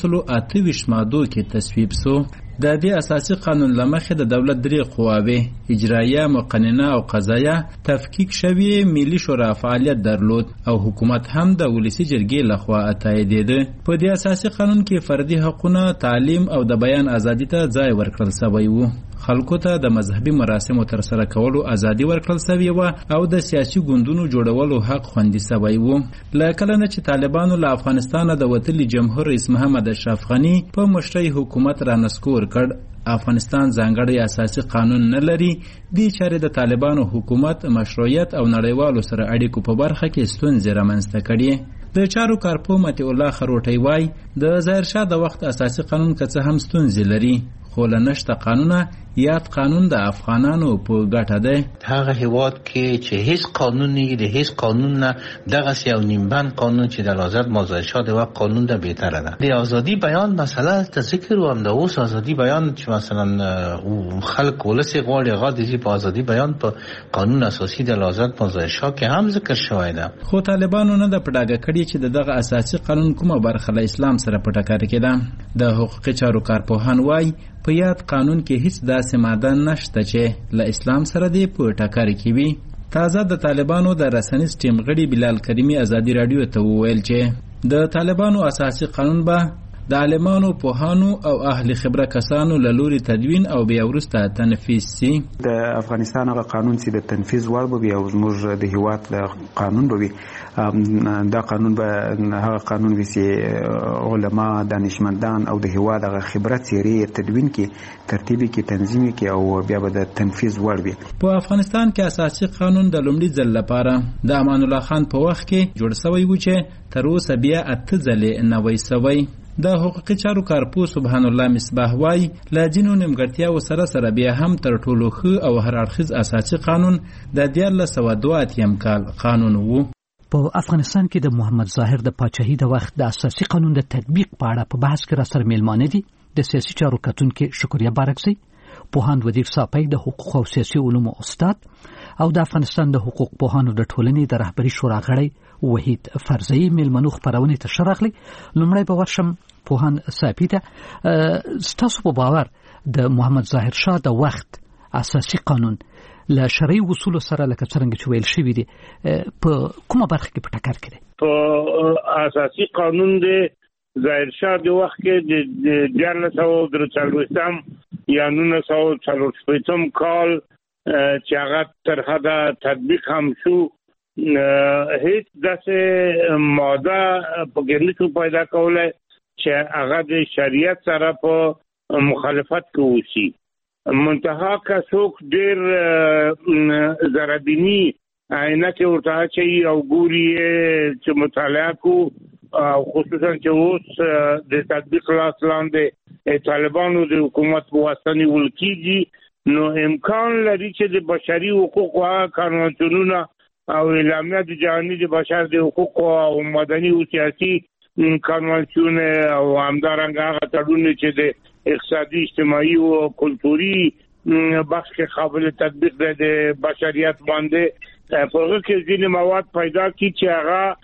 128 مادو کې تصویب سو. د دې اساسي قانون لمخې د دولت درې قواوې اجرایه، مقننه او قضایه تفکیک شوی ملي شورا فعالیت درلود او حکومت هم د ولسی جرګې لخوا تاییدېده. په دې اساسي قانون کې فردي حقوقونه، تعلیم او د بیان ازادي ته ځای ورکړل شوی و. خلکو ته د مذهبي مراسمو ترسره کولو ازادي ورکړل شوې وه او د سیاسي ګوندونو جوړولو حق خوندي شوی و. له کله نه چې طالبانو له افغانستانه د وتلي جمهور رئیس محمد اشرف غني په مشرۍ حکومت رانسکور کړ، افغانستان ځانګړی اساسي قانون نه لري. دې چارې د طالبانو حکومت مشروعیت او نړیوالو سره اړیکو په برخه کې ستونزې رامنځته کړي. د چارو کارپو مطیع الله خروټی وای د ظاهر شاه د وخت اساسي قانون که څه هم ستونزې لري خو له نشته قانونه یاد قانون د افغانانو په ګټه دی. هغه هیواد کې چې هیڅ قانون نه د هیڅ قانون نه دغه یو نیمبند قانون چې د آزاد مازایشا د وخت قانون ده بهتره ده. د ازادي بیان مسله ته ذکر و هم د اوس ازادي بیان چې مثلا خلک ولسی غواړي هغه د په ازادي بیان په قانون اساسي د آزاد مازایشا کې هم ذکر شوی ده. خو طالبانو نه د پډاګه کړي چې دغه اساسي قانون کومه برخه له اسلام سره په ټکر کې ده. د حقوقي چارو کارپوهان وای په یاد قانون کې هیڅ داسې ماده نشته چې له اسلام سره دی په ټکر کې وي. تازه د طالبانو د رسنیز ټیم غړي بلال کریمي ازادي رادیو ته وویل چې د طالبانو اساسي قانون به د عالمانو، پوهانو او اهل خبره کسانو له لوري تدوین او بیا وروسته تنفیذ سي. د افغانستان هغه قانون چې د تنفیذ وړ به او زموږ د هیواد د قانون به وي، دا قانون به هغه قانون وي چې علما، دانشمندان او د هیواد هغه خبرت یې تدوین کې، ترتیبي کې، تنظیمي کې او بیا به د تنفیذ وړ وي. په افغانستان کې اساسي قانون د لومړي ځل لپاره د امان الله خان په وخت کې جوړ شوی و چې تر اوسه بیا 8 ځلې نوی شوی. د حقوقي چارو کارپو سبحان الله مصباح وای له ځینو نیمګړتیاو سره بیا هم تر ټولو ښه او هر اړخیز اساسي قانون د 1982 کال قانون وو. په افغانستان کې د محمد ظاهر د پاچاهۍ د وخت د اساسي قانون د تطبیق په اړه په بحث کې را سره میلمانه دي د سیاسي چارو کتونکو شکریا بارکسي، پوهاند وزیر صاحب د حقوق او سیاسي علومو استاد او د افغانستان د حقوق پوهانو د ټولنې د رهبري شورا غړی وحید فرزي میلمنو خبرونه ته شرغلي. لومړی به ورشم پوهان صاحب ته، ستاسو په باور د محمد ظاهر شاه د وخت اساسي قانون له شرعي اصولو سره لکه څنګه چې ویل شوی دی په کومه برخه کې په ټکر کې دی؟ په اساسي قانون د ظاهر شاه د وخت کې د 1943 یا 1944 کال چې هغه تر حده تطبیق هم شو، هیڅ داسې ماده په کې نشو پیدا کولای چې هغه د شریعت سره په مخالفت کې وشي. منتها که څوک ډېر زربینی عینکې ورته اچوي او ګوري چې مطالعه کو، خصوصا چې اوس د تطبیق لاس لاندې طالبانو د حکومت په واسطه نیول کېږي، نو امکان لري چې د بشري حقوقو قانونونه او اعلامیه د جهاني د بشر د حقوقو او مدني او سیاسي قانونونه او همدارنګه هغه تړونونه چې د اقتصادي، اجتماعي او کلتوري بخش کې قابل تطبیق د بشریت باندې په هغه کې ځینې مواد پیدا کی چې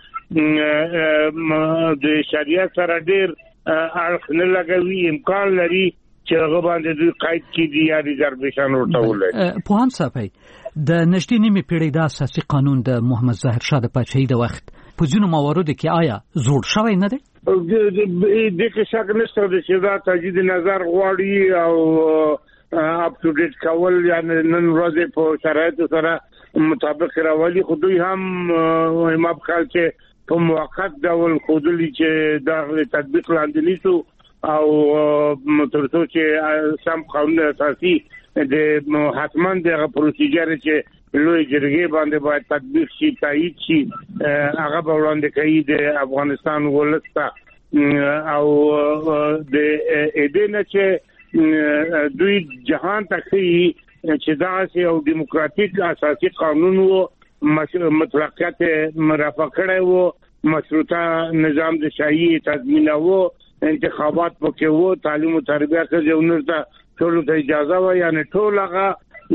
هغه د شریعت سره ډېر اړخ نه لګوي، امکان لري چې هغه باندې دوی قید کړي یا ریزرویشن ورته ولري. پوهان صاحب د نږدې نیمې پیړۍ د اساسي قانون د محمد ظاهر شاه د پاچاهۍ د وخت په ځینو مواردو کې آیا زوړ شوی نه دی؟ د کې شک نشته چې دا تجدید نظر غواړي او اپ ټو ډیټ کول، یعنی نن ورځې په شرایطو سره مطابق راولي. خو دوی هم ما په خیال کې په موقت ډول ښودلي چې دا تطبیق لاندې نیسو او تر څو چې سم قانون اساسي د حتما د پروسیجر چې لوی جرګې باندې باید تطبیق شي، تایید شي، هغه به وړاندې کوي د افغانستان ولس ته او د دې نه چې دوی جهان ته ښیي چې داسې یو دیموکراتیک اساسي قانون و، مطلقیت مرافع کړی و، مشروطه نظام د شاهي تضمیناوه، انتخابات پکې وو، تعلیم او تربیه کې ځونر ته ټول ته اجازه و، یعنی ټول هغه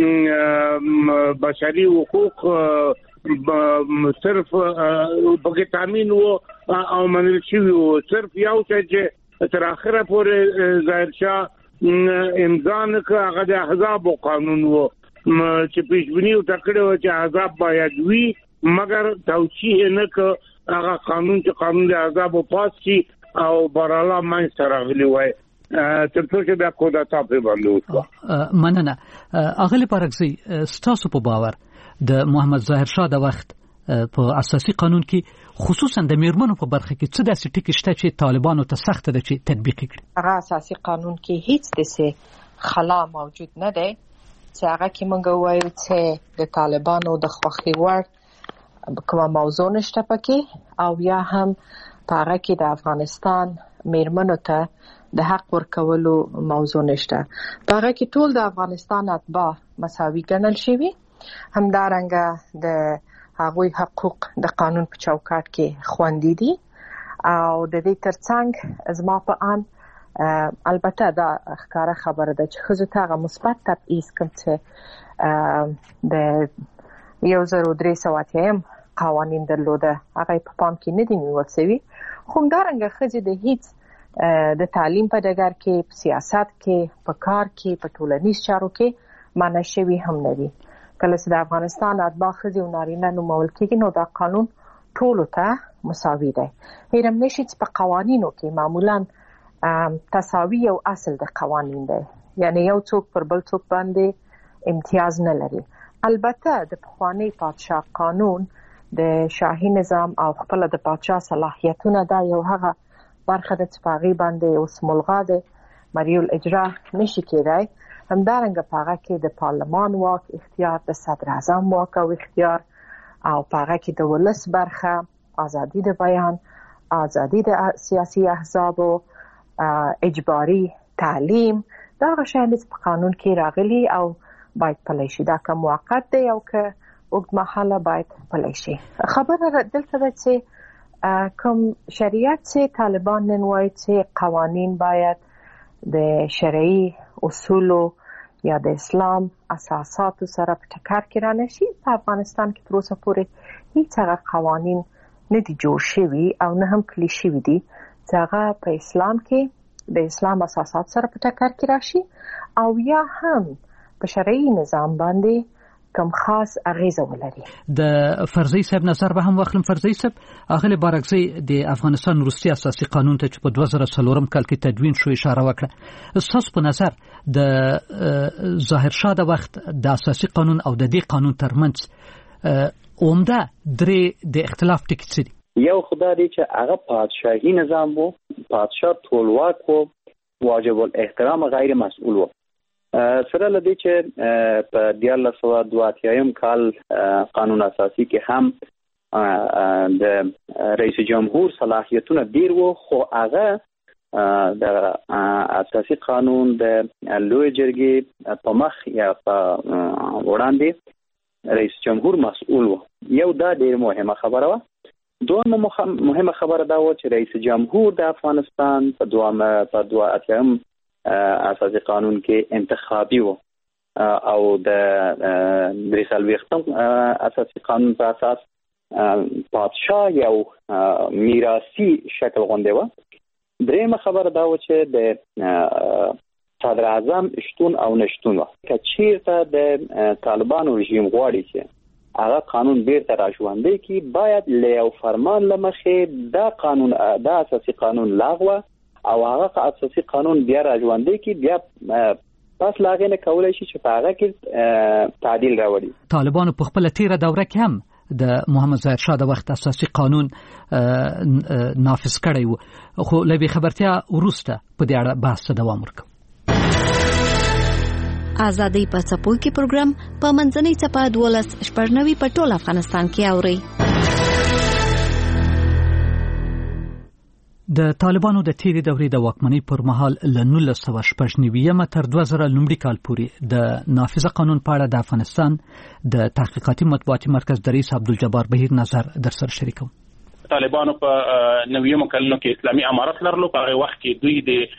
بشري حقوق صرف پکې تامین وو او منل شوی وو. صرف یو چې تر اخره پورې ظاهر شاه امضا نه کړ، هغه د احزاب قانون وو چې پیشبینی وکړه چې احزاب باید وي، مګر توجیه نه کړ هغه قانون چې قانون د احزاب پاس شي او براله مې سره غلي وای ترڅو چې بیا کوډاټا په باندې وکړه. مننه. اغلی پرګزي ستاسو په باور د محمد ظاهر شاه د وخت په اساسي قانون کې خصوصا د میرمنو په برخه کې څه داسې ټکي شته چې طالبانو ته سخت ده چې تطبیق کړي؟ هغه اساسي قانون کې هیڅ داسې خلا موجود نه دی چې هغه کې موږ وایو چې د طالبانو د خوښي وړ کومه موضوع نشته پکې، او یا هم هغه کې د افغانستان میرمنو ته د حق ورکولو موضوع نشته. هغه کې ټول د افغانستان اتباع مساوي ګڼل شوي، همدارنګه د هغوی حقوق د قانون په چوکاټ کې خوندي دي، او د دې ترڅنګ زما په ان البته دا ښکاره خبره ده چې ښځو ته هغه مثبت تبعیض کوم چې د 1380 قوانین درلوده هغه په پام کې نه دي نیول شوي. خو همدارنګه ښځې د هیڅ د تعلیم په ډګر کې، په سیاست کې، په کار کې، په ټولنیز چارو کې منع شوي هم نه دي. کله چې د افغانستان اتباع ښځې او نارینه نومول کېږي نو دا قانون ټولو ته مساوي دی. هیرم نشي چې په قوانینو کې معمولا تساوي یو اصل د قوانین دی، یعنی یو څوک پر بل څوک باندې امتیاز نه لري. البته د پخوانی پادشاه قانون د شاهي نظام او خپل د پادشاه صلاحیتونه دا یو هغه برخه د اتفاقی باندې اوس ملغا ده، مریول اجرا نشي کېدای. همدارنګه پاغه کې د پارلمان واک اختیار، د صدر اعظم واک او اختیار، او پاغه کې د ولس برخه، ازادي د بیان، ازادي د سیاسي احزاب، اجباري تعلیم، دا غشان په قانون کې راغلي او باید پلی شي. دا که موقت دی او که اوږدمهاله باید پلی شي. خبره دلته ده چې کوم شریعت چې طالبان نن وایي چې قوانین باید د شرعي اصولو یا د اسلام اساساتو سره په ټکر کې رانشي، په افغانستان کې تر اوسه پورې هیڅ هغه قوانین نه دي جوړ شوي او نه هم پلي شوي دي چې هغه په اسلام کې د اسلام اساسات سره په ټکر کې راشي او یا هم په شرعي نظام باندې کوم خاص اغیزه ولري. د فرضي صاحب نظر به هم واخلم. فرضي صاحب اغلی بارکزی د افغانستان وروستي اساسي قانون ته چې په 2004 کال کې تدوین شو اشاره وکړه. اساس په نظر د ظاهر شاه د وخت د اساسي قانون او د دې قانون ترمنځ عمده درې د اختلاف ټکي څه دي؟ یو خدای دی چې هغه پادشاهي نظام وو، پادشاه ټولواک وو، واجب الاحترام غیر مسئول وو. سره لدی چې په 1982 کال قانون اساسی کې هم د رئیس جمهور صلاحیتونه ډیر وو، خو هغه د اساسي قانون د لوی جرګې په مخ یا په وړاندې رئیس جمهور مسؤل وو. یو دا ډیر مهمه خبره وه. دویمه مهمه خبره دا و چې رئیس جمهور د افغانستان په 2008 اساسي قانون کې انتخابي وو او د 43 اساسي قانون په اساس پادشاه یو میراثي شکل غونډه و. دریمه خبره دا و چې د صدر اعظم شتون او نشتون و. که چیرته د طالبانو رژیم غواړي چې هغه قانون بیرته راژوندي کی، باید له یو فرمان لمخې دا قانون دا اساسي قانون لغوه او هغه اساسي قانون بیا راژوندي کی، بیا پس لاغې نه کولای شي چې په هغه کې تعدیل راوړي. طالبانو په خپل تیره دوره کې هم د محمد ظاهر شاه د وخت اساسي قانون نافذ کړی و، خو لبي خبرتیا وروسته په دې اړه بحث دوام ورکړ. آزادۍ په څپو کې پروګرام په منځنۍ څپه 12 په ټول افغانستان کې اوري. د طالبانو د تیرې دورې د واکمنۍ پر مهال له 1999 تر 2000 کال پورې د نافذه قانون په اړه د افغانستان د تحقیقاتي مطبوعاتي مرکز د رئیس عبدالجبار بهیر نظر در سره شریکوم. طالبانو په 90 کلونو کې اسلامي امارت لرلو. په هغه وخت کې دوی د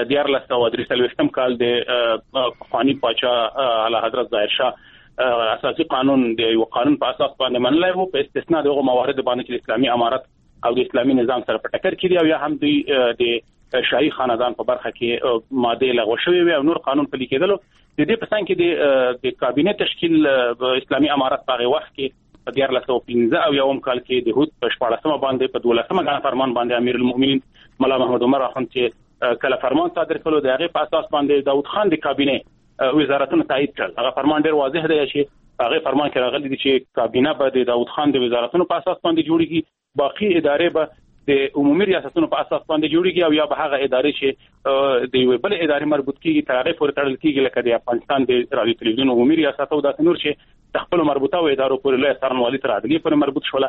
1443 کال د پخوانی پاچا اعلی حضرت ظاهر شاه اساسي قانون د یو قانون په اساس باندې منلای وو، په استثناء دغه موارد باندې چې اسلامي امارت او د اسلامي نظام سره په ټکر کې دی، او یا هم دوی د شاهي خاندان په برخه کې ماده لغوه شوې وي او نور قانون پلي کېدلو. د دې په څنګ کې د کابینه تشکیل اسلامي امارت په هغه وخت کې په 1415 او یوم کال کې د هوت په 14 باندې په 12 غا فرمان باندې امیر المؤمنین مولا محمد عمر اخوند چې کله فرمان صادر کړو، د هغه په اساس باندې داوود خان د کابینه وزارتونو تایید کړ. هغه فرمان ډیر واضح دی چې هغه فرمان کې راغلی دی چې کابینه به د داوود خان د وزارتونو په اساس باندې جوړیږي، باقي ادارې به د عمومي ریاستونو په اساس باندې جوړیږي، او یا به هغه ادارې چې د یو بل ادارې مربوط کیږي تر هغه پورې تړل کیږي، لکه د افغانستان د رادیو تلویزیون عمومي ریاست او د نور چې د خپل مربوطه او ادارو پورې له څارنوالي تر عدلیې پورې مربوط شول،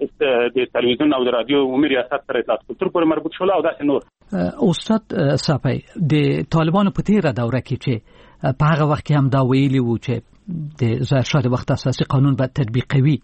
د تلویزیون او د رادیو عمومي ریاست تر اطلاعات کلتور پورې مربوط شول او داسې نور. استاد صافی د طالبانو په تیره دوره کې چې په هغه وخت کې هم دا ویلي وو چې د ظاهر شاه د وخت اساسي قانون به تطبیق کوي،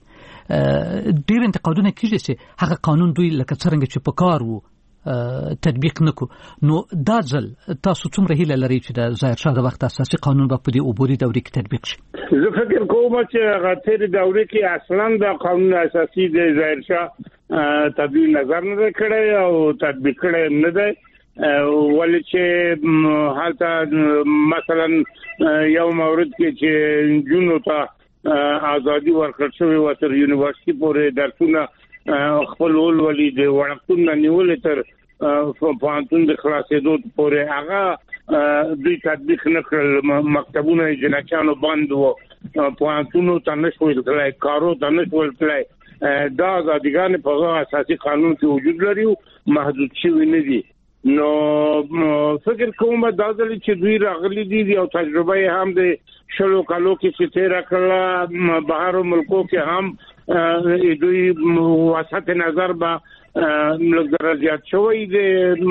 ډیر انتقادونه کیږي چې هغه قانون دوی لکه څنګه چې په کار وو تطبیق نکو. نو دا ځل تاسو څومره هیله لرئ چې د ظاهر شاه د وخت اساسي قانون به په دې عبوري دورې کې تطبیق شي؟ زه فکر کوم چې غاتر دورې کې اصلا د قانون اساسي د ظاهر شاه تدوین نظر نه کړی او تطبیق کړی نه دی، ولې چې حالت مثلا یو مورد کې چې جنونو ته ازادي ورکړل شوې و تر یونیورسيټي پورې درسونه خپلول ولې د وړکتون نیول تر پوهنتون د خلاصېدو پورې هغه دوی تطبیق نه کړل. مکتبونه جنچانو بند وو، پوهنتونو ته نشول تلای، کارو ته نشول تلای. دا ازادیګان په اساسي قانون کې وجود لري، محدود شوی نه دي. نو فکر کوم دا ځل چې دوی راغلي دي او تجربه هم د شلو کالو کې چې تیر کړل بهر ملکو کې هم دوی واسطه نظر با لږ درجات شوی د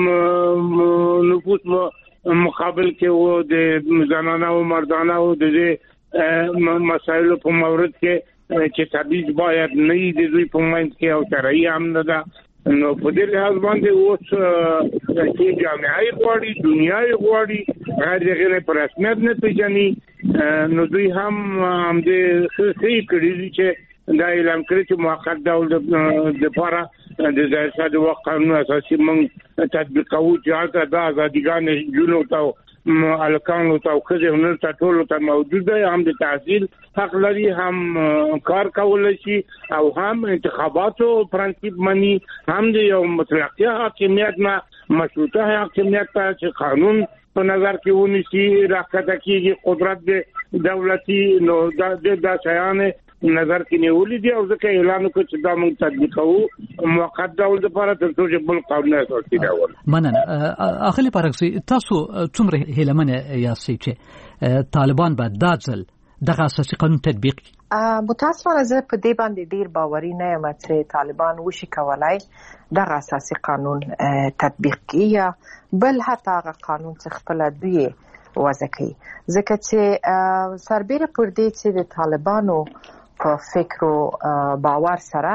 نفوس مقابل کې وو د زنانه او مردانه او د مسایلو په مورد کې چې تبعیض باید نه د دوی په منځ کې او شرعي هم نه ده. نو په دې لحاظ باندې اوس چې جامعي غواړي، دنیاي غواړي، هغه غیر پر رسمیت نه پیژني، نو دوی هم د خصوصي کړي چې دا اعلان کړی چې موقت ډول د لپاره د ظاهر شاه د وخت قانون اساسي موږ تطبیق کوو چې دا ازادیګان جنونو ته الکانو ته او خځې هنر ته ټول ته موجود دی، هم د تحصیل حق لري، هم کار کولای شي او هم انتخاباتو پرنسيپ مني، هم د یو مطلق حاکمیت نه مشروطه حاکمیت ته چې قانون په نظر کې ونیسي راکته کیږي قدرت د دولتي. نو دا شیان نظر کې نیولې دي او ځکه اعلان وکړ چې دا موږ تطبیق کوو موقت ډول لپاره تر څو چې بل قانون اساسي ډول. مننه. اخلي پارکسي تاسو څومره هیلمنه یاستئ چې طالبان به دا ځل دغه اساسي قانون تطبیق کړي؟ متاسفانه زه په دې باندې ډیر باوري نه یم چې طالبان وشي کولای دغه اساسي قانون تطبیق کړي یا بل حتی هغه قانون چې خپل دوی وضع کړي، ځکه چې سربېره پر دې چې د طالبانو په فکر او باور سره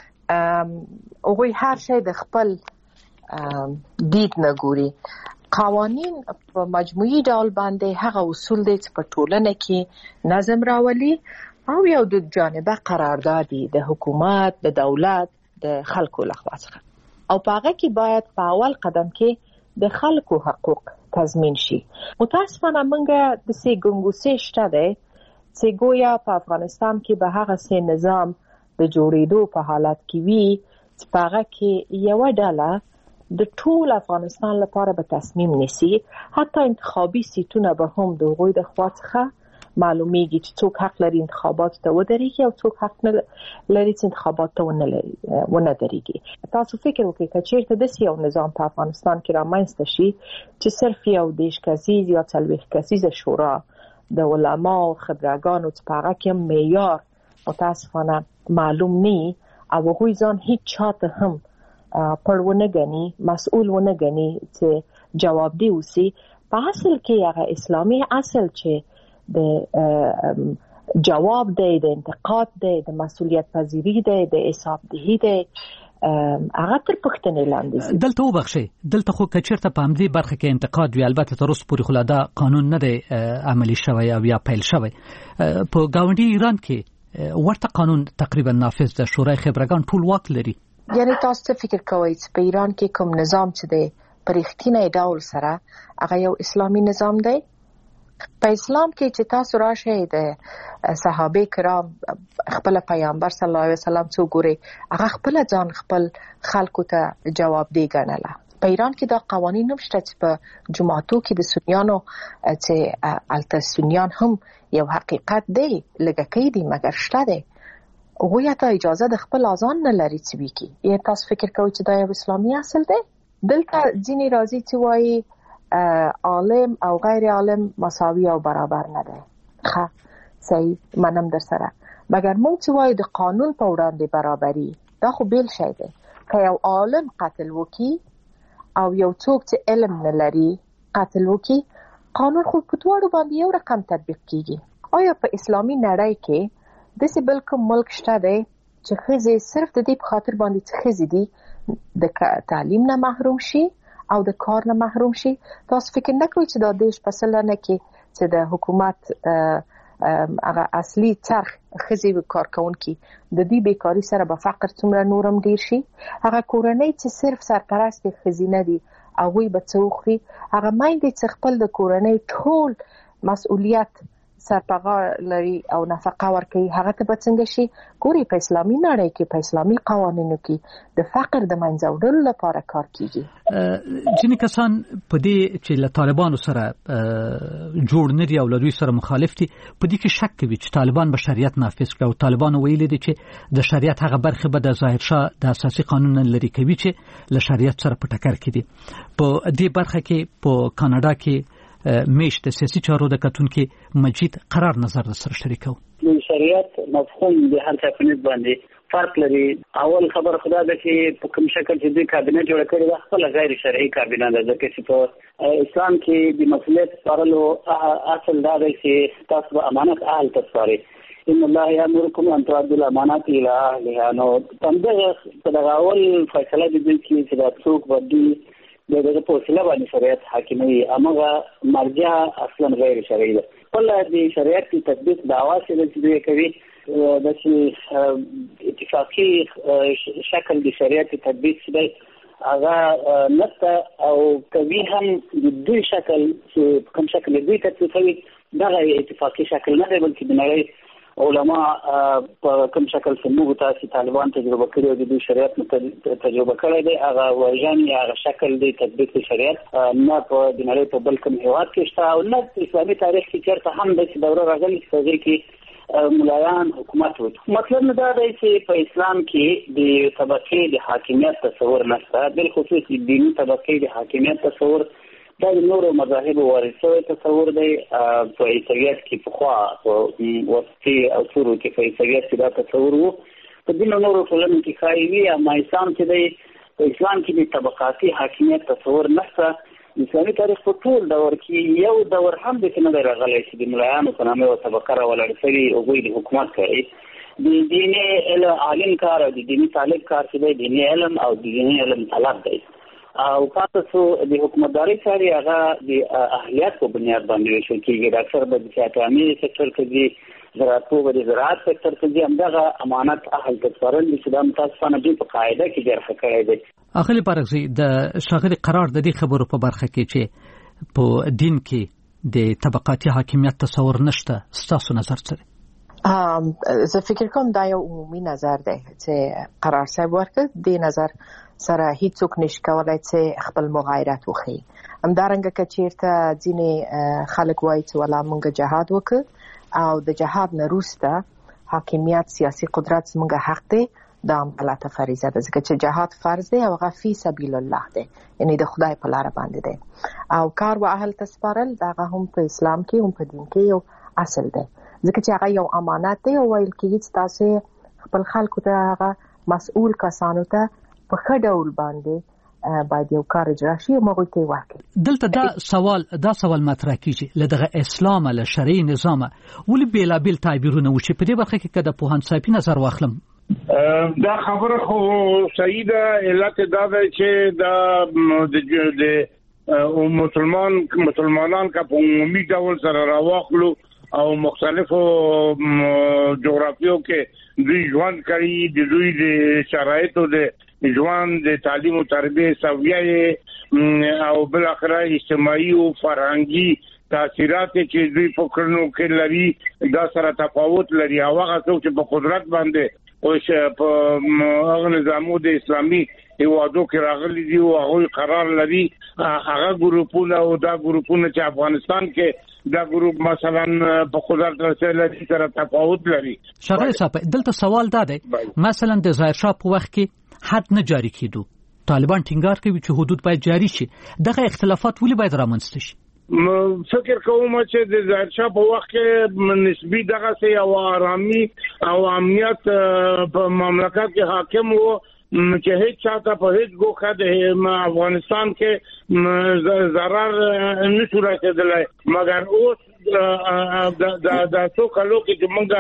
هغوی هر شی د خپل دید نه ګوري. قوانین په مجموعي ډول باندې هغه اصول دي چې په ټولنه کې نظم راولي او یو د جانبه قرارداد دي د حکومت، د دولت، د خلکو لخوا څخه، او په هغه کې باید په اول قدم کې د خلکو حقوق تضمین شي. متاسفانه موږ د سي ګنګوسې شته دی چې ګویا په افغانستان کې به هغه سي نظام د جوړېدو په حالت کې وي چې په هغه کې یو ډله د ټول افغانستان لپاره به تصمیم نیسي، حتی انتخابي سیټونه به هم د هغوی د خوا څخه معلومیږي چې څوک حق لري انتخابات ته ودرېږي او څوک حق نه لري چې انتخابات ته ونه درېږي. تاسو فکر وکړئ که چیرته داسې یو نظام په افغانستان کې رامنځته شي چې صرف یو 10 کسیز یا 40 کسیزه شورا د علما او خبرګانو چې په هغه کې معیار متاسفانه معلوم نه او هغوی ځان هیڅ چاته هم پړونه غني، مسؤل ونه غني چې جواب دی اوسي. په اصل کې هغه اسلامي اصل چې د جواب دی، د انتقاد دی، د مسؤلیت پذیری دی، د حساب دهی دی، هغه تر پښتنې لاندې دلته وبخښي دلته خو کچیرته په همدې برخه کې انتقاد وی البته تر اوسه پورې خلادا قانون نه دی عملی شوی او یا پیل شوی په گاونډي ایران کې ورته قانون تقریبا نافذ ده شورای خبرګان ټول واک لري یعنی تاسو فکر کوئ چې په ایران کې کوم نظام چې دی په رښتینی ډول سره هغه یو اسلامي نظام دی په اسلام کې چې تاسو راشئ د صحابه کرام خپل پیغمبر صلی الله علیه وسلم څو ګوري هغه خپل ځان خپل خلکو ته جواب دی ګڼله په ایران کې دا قوانین نشته چې په جماعتو کې د سنیانو چې الته سنیان هم یو حقیقت دی لګکې دی مګر شته دی هغه ته اجازه د خپل اذان نه لري چې وکي یعنی تاسو فکر کوئ چې دا یو اسلامي اصل دی دلته ځینې راځي چې وایي عالم او غیر عالم مساوي او برابر نه دی ښه صحیح منم در سره مګر موږ چې وایو د قانون په وړاندې برابري دا خو بیل شی دی که یو عالم قتل وکي او یو څوک چې علم نه لري قتل وکي قانون خو په دواړو باندې یو رقم تطبیق کیږي آیا په اسلامي نړۍ کې داسې بل کوم ملک شته دی چې ښځې صرف د دې په خاطر باندې چې ښځې دي د تعلیم نه محروم شي او د کار نه محروم شي تاسو فکر نه کوئ چې دا دیش په سلنه کې چې د حکومت هغه اصلي چرخ ښځې کارکونکي د دې بیکاری سره به فقر څومره نورم ډیر شي هغه کورنۍ چې صرف سرپرست ښځینه دي هغوی به څه وخوري هغه میندې چې خپل د کورنۍ ټول مسؤلیت سرپغه لري او نفقه ورکوي هغه ته به څنګه شي ګوري په اسلامي نړۍ کې په اسلامي قوانینو کې د فقر د منځه وړلو لپاره کار کیږي ځینې کسان په دې چې له طالبانو سره جوړ نه دي او له دوی سره مخالف دي په دې کې شک کوي چې طالبان به شریعت نافذ کړي او طالبانو ویلي دي چې د شریعت هغه برخه به د ظاهر شاه د اساسي قانون نه لري کوي چې له شریعت سره په ټکر کې دي په دې برخه کې په کاناډا کې میش د سیاسي چارو د کتونکو مجید قرار نظر سره شریکو د شریعت مفهوم د هر څه په نسبت باندې فرق لري اول خبر خدا ده چې په کوم شکل چې د کابینه جوړ کړي ده خپل غیر شرعي کابینه ده ځکه چې په اسلام کې د مسؤلیت سپارلو اصل دا دی چې تاسو به امانت اهل تسپارئ ان الله یامرکم ان تؤدوا الامانات الى اهلها نو تمدغه په دغه اول فیصله د دې چې دا څوک ودی دغه په وسیله باندې شریعت حاکمي امغه مرجع اصلا غیر شرعي ده ولله د شریعت په تطبیق دعوا چې دوی کوي د اتفاقی شکل د شریعت تطبیق چې هغه نته او کوي هم د دوی شکل چې کوم شکل دوی تطبیقوي دغه اتفاقی شکل نه دی بلکې د نړۍ علما په کوم شکل سمو تاسو طالبان تجربه کړی د دوی شریعت تجربه کړی دی هغه ورژن یا هغه شکل دی تطبیق شریعت نه په د نړۍ په بل کوم هیواد کې شته او نه په اسلامي تاریخ کې چیرته هم د دوره راغلي چې ملایان حکومت وکړي مطلب نه دا دی چې په اسلام کې د طبقې د حاکمیت تصور نشته بل خصوص د دیني طبقې د حاکمیت تصور دا د نورو مذاهبو وارثوي تصور دی په عیسویت کې پخوا په وسطي او سورو کې په عیسویت کې دا تصور وو په دې نورو ټولنو کې ښایي وي اما اسلام چې دی په اسلام کې د طبقاتي حاکمیت تصور نشته اسلامي تاریخ په ټول دور کې یو دور هم د نه راغلی چې د ملایانو په نامه یو طبقه راولاړ شوي هغوی د حکومت کوي د دیني علم عالم کار او د دیني طالب کار چې دی دیني علم او د دیني علم طلب دی او تاسو د حکومتداري چاري هغه د اهلیت په بنیاد باندې وشو کېږي د اکثر د سیاستي سکتور کې زراعت او د زراعت سکتور کې همدغه امانت اهل تسپارل چې د متاسفانه د په قاعده کې جرح کړی دی اخلي پارغزي د شاغلي قرار د دې خبرو په برخه کې چې په دین کې د طبقاتي حاکمیت تصور نشته ستاسو نظر څه زه فکر کوم دا یو عمومي نظر دی چې قرار صاحب ورکړ د نظر سره هیڅوک نشي کولای چې خپل مغایرت وکړي همدارنګه که چیرته ځینې خلک وایي چې ولا مونږ جهاد وکړو او د جهاد نه وروسته حاکمیت سیاسي قدرت زموږ حق دی دا هم غلطه فریضه ده ځکه چې جهاد فرض دی او هغه فی سبیل الله دی یعنی د خدای په لار باندې دی او کار و اهل تسپارل دغه هم په اسلام کې هم په دین کې یو اصل دی ځکه چې هغه یو امانت دی او ویل کېږي چې تاسو خپل خلکو ته هغه مسؤل کسانو ته په ښه ډول باندې باید یو کار اجرا شي او موږ ته ورکړي دلته دا سوال مطرح کیږي لدغه اسلام له شرعي نظام ولې بیلابل تعبیرونه وشي په دې برخه کې کده په هانصافي نظر واخلم دا خبره خو صحیح ده. علت دا ده چې د مسلمانان کا په عمومي ډول سره راوخلو او مختلفو جغرافیو کې دوی ژوند کوي، د دوی د شرایطو د ژوند د تعلیم او تربیه سویه او بل اخره اجتماعي او فرهنګي تاثیرات چې دوی په کړنو کې لري دا سره تفاوت لري. هغه څوک چې په قدرت باندې او په هغه نظامو د اسلامي هیوادو کې راغلي دي او هغه قرار لري، هغه ګروپونه او دا ګروپونه چې افغانستان کې دا ګروپ مثلا په قدرت رسېدل سره تفاوت لري. شغله صاحب دلته سوال دا دی مثلا د ظاهر شاه په وخت کې حد نه جاری کیدو، طالبان ټینګار کوي چې حدود باید جاری شي، دغه اختلافات ولې باید رامنځته شي؟ فکر کوم چې د ظاهر شاه په وخت کې نسبی دغه سي او آرامي او امنیت په مملکت کې حاکم وو چې هیڅ چاته په هیڅ ګوخه د افغانستان کې ضرر نشو رسیدلی، مګر اوس دا څو کلو کې چې موږ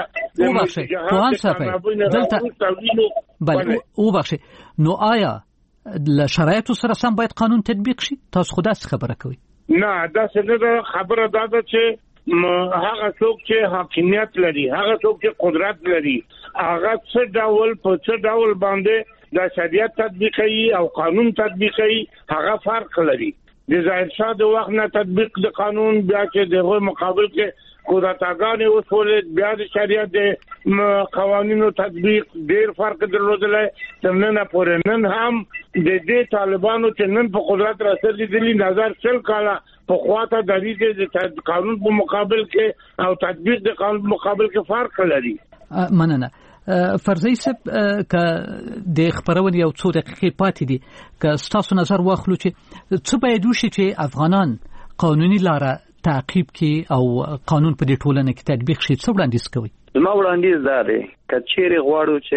وبخښئ نو آیا له شرایطو سره سم باید قانون تطبیق شي؟ تاسو خو داسې خبره کوئ. نه دا څه خبره دا ده چې هغه څوک چې حاکمیت لري، هغه څوک چې قدرت لري، هغه څه ډول باندې دا شریعت تطبیقي او قانون تطبیقي هغه فرق لري. د ظاهر شاه د وخت نه تطبیق د قانون بیا چې دغه مقابل کې قدرتګانې وسول بیا د شریعت د قوانینو تطبیق ډیر فرق درلودل. تمنه پورې نن هم د دې طالبانو چې نن په قدرت رسېدلي نظر چل کاله په خواته د دې قانون په مقابل کې او تطبیق د قانون په مقابل کې فرق لري. مننه. فرضی صاحب ک د خبرونه یو څو دقیقې پاتې دي ک تاسو نظر واخلو چې څه باید وشي چې افغانان قانوني لاره تعقیب کړي او قانون په دې ټولنه کې تطبیق شي؟ څه وړاندیز کوي؟ زما وړاندیز دا دی چې چیرې غواړو چې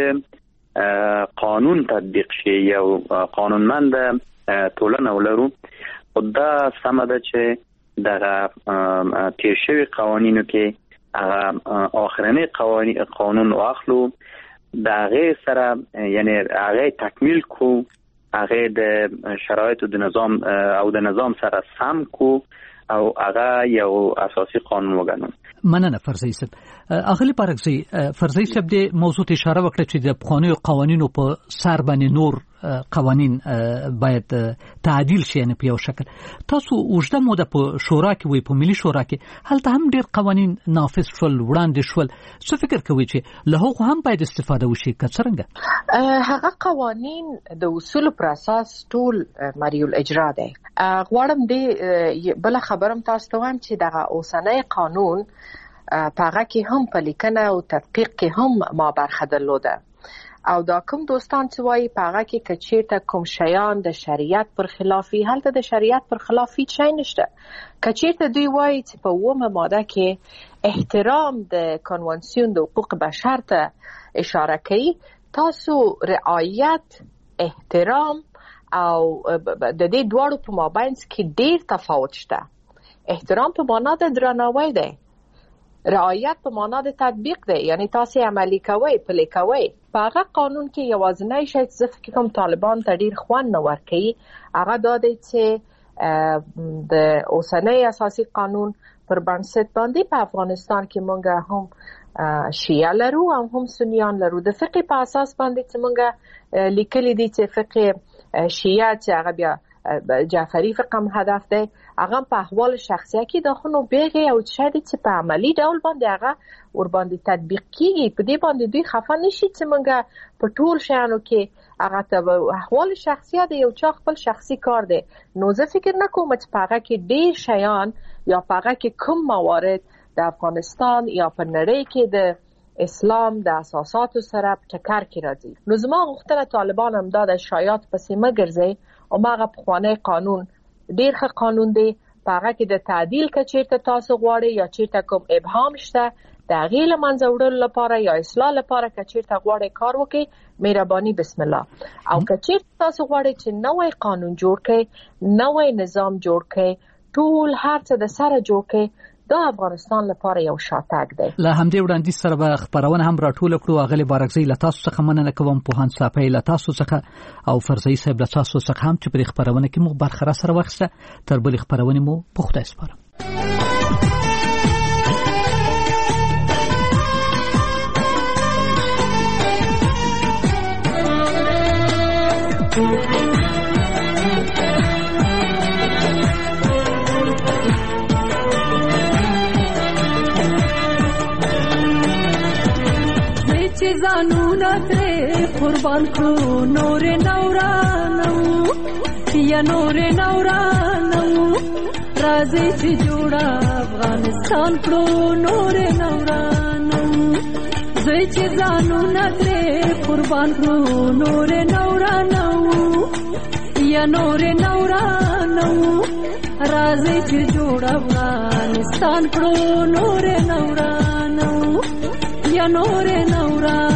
قانون تطبیق شي یو قانونمند ټولنه ولرو، خدا سم ده چې دغه تیر شوی قوانینو کې آخرنی قانون واخلو، دغه سره یعنی هغه تکمیل کو، هغه د شرایط د نظام او د نظام سره سم کو او هغه یو اساسي قانون وګڼو. مننه فرضی صاحب. اغلی پارکزی فرضی صاحب د موضوع اشاره وکړه چې د قانوني قوانینو په سر باندې نور قوانین باید تعدیل شي نه په یو شکل. تاسو وجده مو د شورا کې وي په ملي شورا کې هلته هم ډیر قوانین نافذ شول وړاندې شول، څه فکر کوي چې له هغه هم باید استفاده وشي که څنګه؟ هغه قوانین د اصول پر اساس ټول مریول اجرا دي. غواړم دې بل خبرم تاسو ته وایم چې دغه اوسنۍ قانون پاغه کې هم په لیکنه او تطبیق کې هم ما برخه درلوده او دا کوم دوستان چې وایي پاغه کې کچیرته کوم شیان د شریعت پر خلافي، هلته د شریعت پر خلافي شي نشته. کچیرته دوی وایي چې په ومه ماده کې احترام د کنوانسیون د حقوق بشر ته اشاره کوي، تاسو رعایت، احترام او د دې دواړو په مابین کې ډیر تفاوت شته. احترام په معنا د درناوی دی، رعایت په معنا د تطبیق دی، یعنی تاسو عملی کوئ، پلي کوئ. په هغه قانون کې یوازینی شی چې ځکه کوم طالبان ته ډیر خوان نه ورکوي هغه دا دی چې د اوسنۍ اساسي قانون پر بنسټ باندې په افغانستان کې مونږ هم شیعه لرو او هم سنیان لرو. د فقه په اساس باندې چې مونږ لیکلي دي چې فقه شیعه چې هغه بیا جعفری فقه هم هدف دی، هغه په احوال شخصیه کې د خونو بیغه او شاید چې په عملی ډول باندې هغه ور باندې تطبیق کیږي. په دې باندې دوی خفه نشي چې مونږ په ټول شیانو کې هغه ته احوال شخصیه دی یو چا خپل شخصي کار دی. نو زه فکر نکوم چې په هغه کې ډیر شیان یا په هغه کې کوم موارد د افغانستان یا په نړۍ کې د اسلام د اساساتو سره ټکر کې راځي. نو زما غوښتنه طالبان هم دا د شایعات پسې مګرځي او ماغه پخوانی قانون ډیر ښه قانون دی، په هغه کې د تعدیل کچیرته تاسو غواړئ یا چیرته کوم ابهام شته د هغې له منځه وړلو لپاره یا اصلاح لپاره کچیرته غواړئ کار وکړئ، مهرباني بسم الله. او کچیرته تاسو غواړئ چې نوی قانون جوړ کړئ، نوی نظام جوړ کړئ، ټول هر څه د سره جوړ کړئ، دا افغانستان لپاره یو شاتګ دی. له همدې وړاندیز سره به خبرونه هم راټول کړو. اغلی بارکزی له تاسو څخه مننه کوم، پوهان صافی له تاسو څخه او فرزي صاحب له تاسو څخه هم چې پر خبرونه کې مو برخه را سره واخیسته. تر بل خبرونه مو په خدای سپارم. زانونه ترې قربان کړو نور نورانو یا نور نورانو راځي چې جوړه افغانستان کړو نور نورانو زوی چې زانونه ترې قربان کړو نور نورانو یا نور نورانو راځي چې جوړه افغانستان کړو نور نورانو یا نور نورانو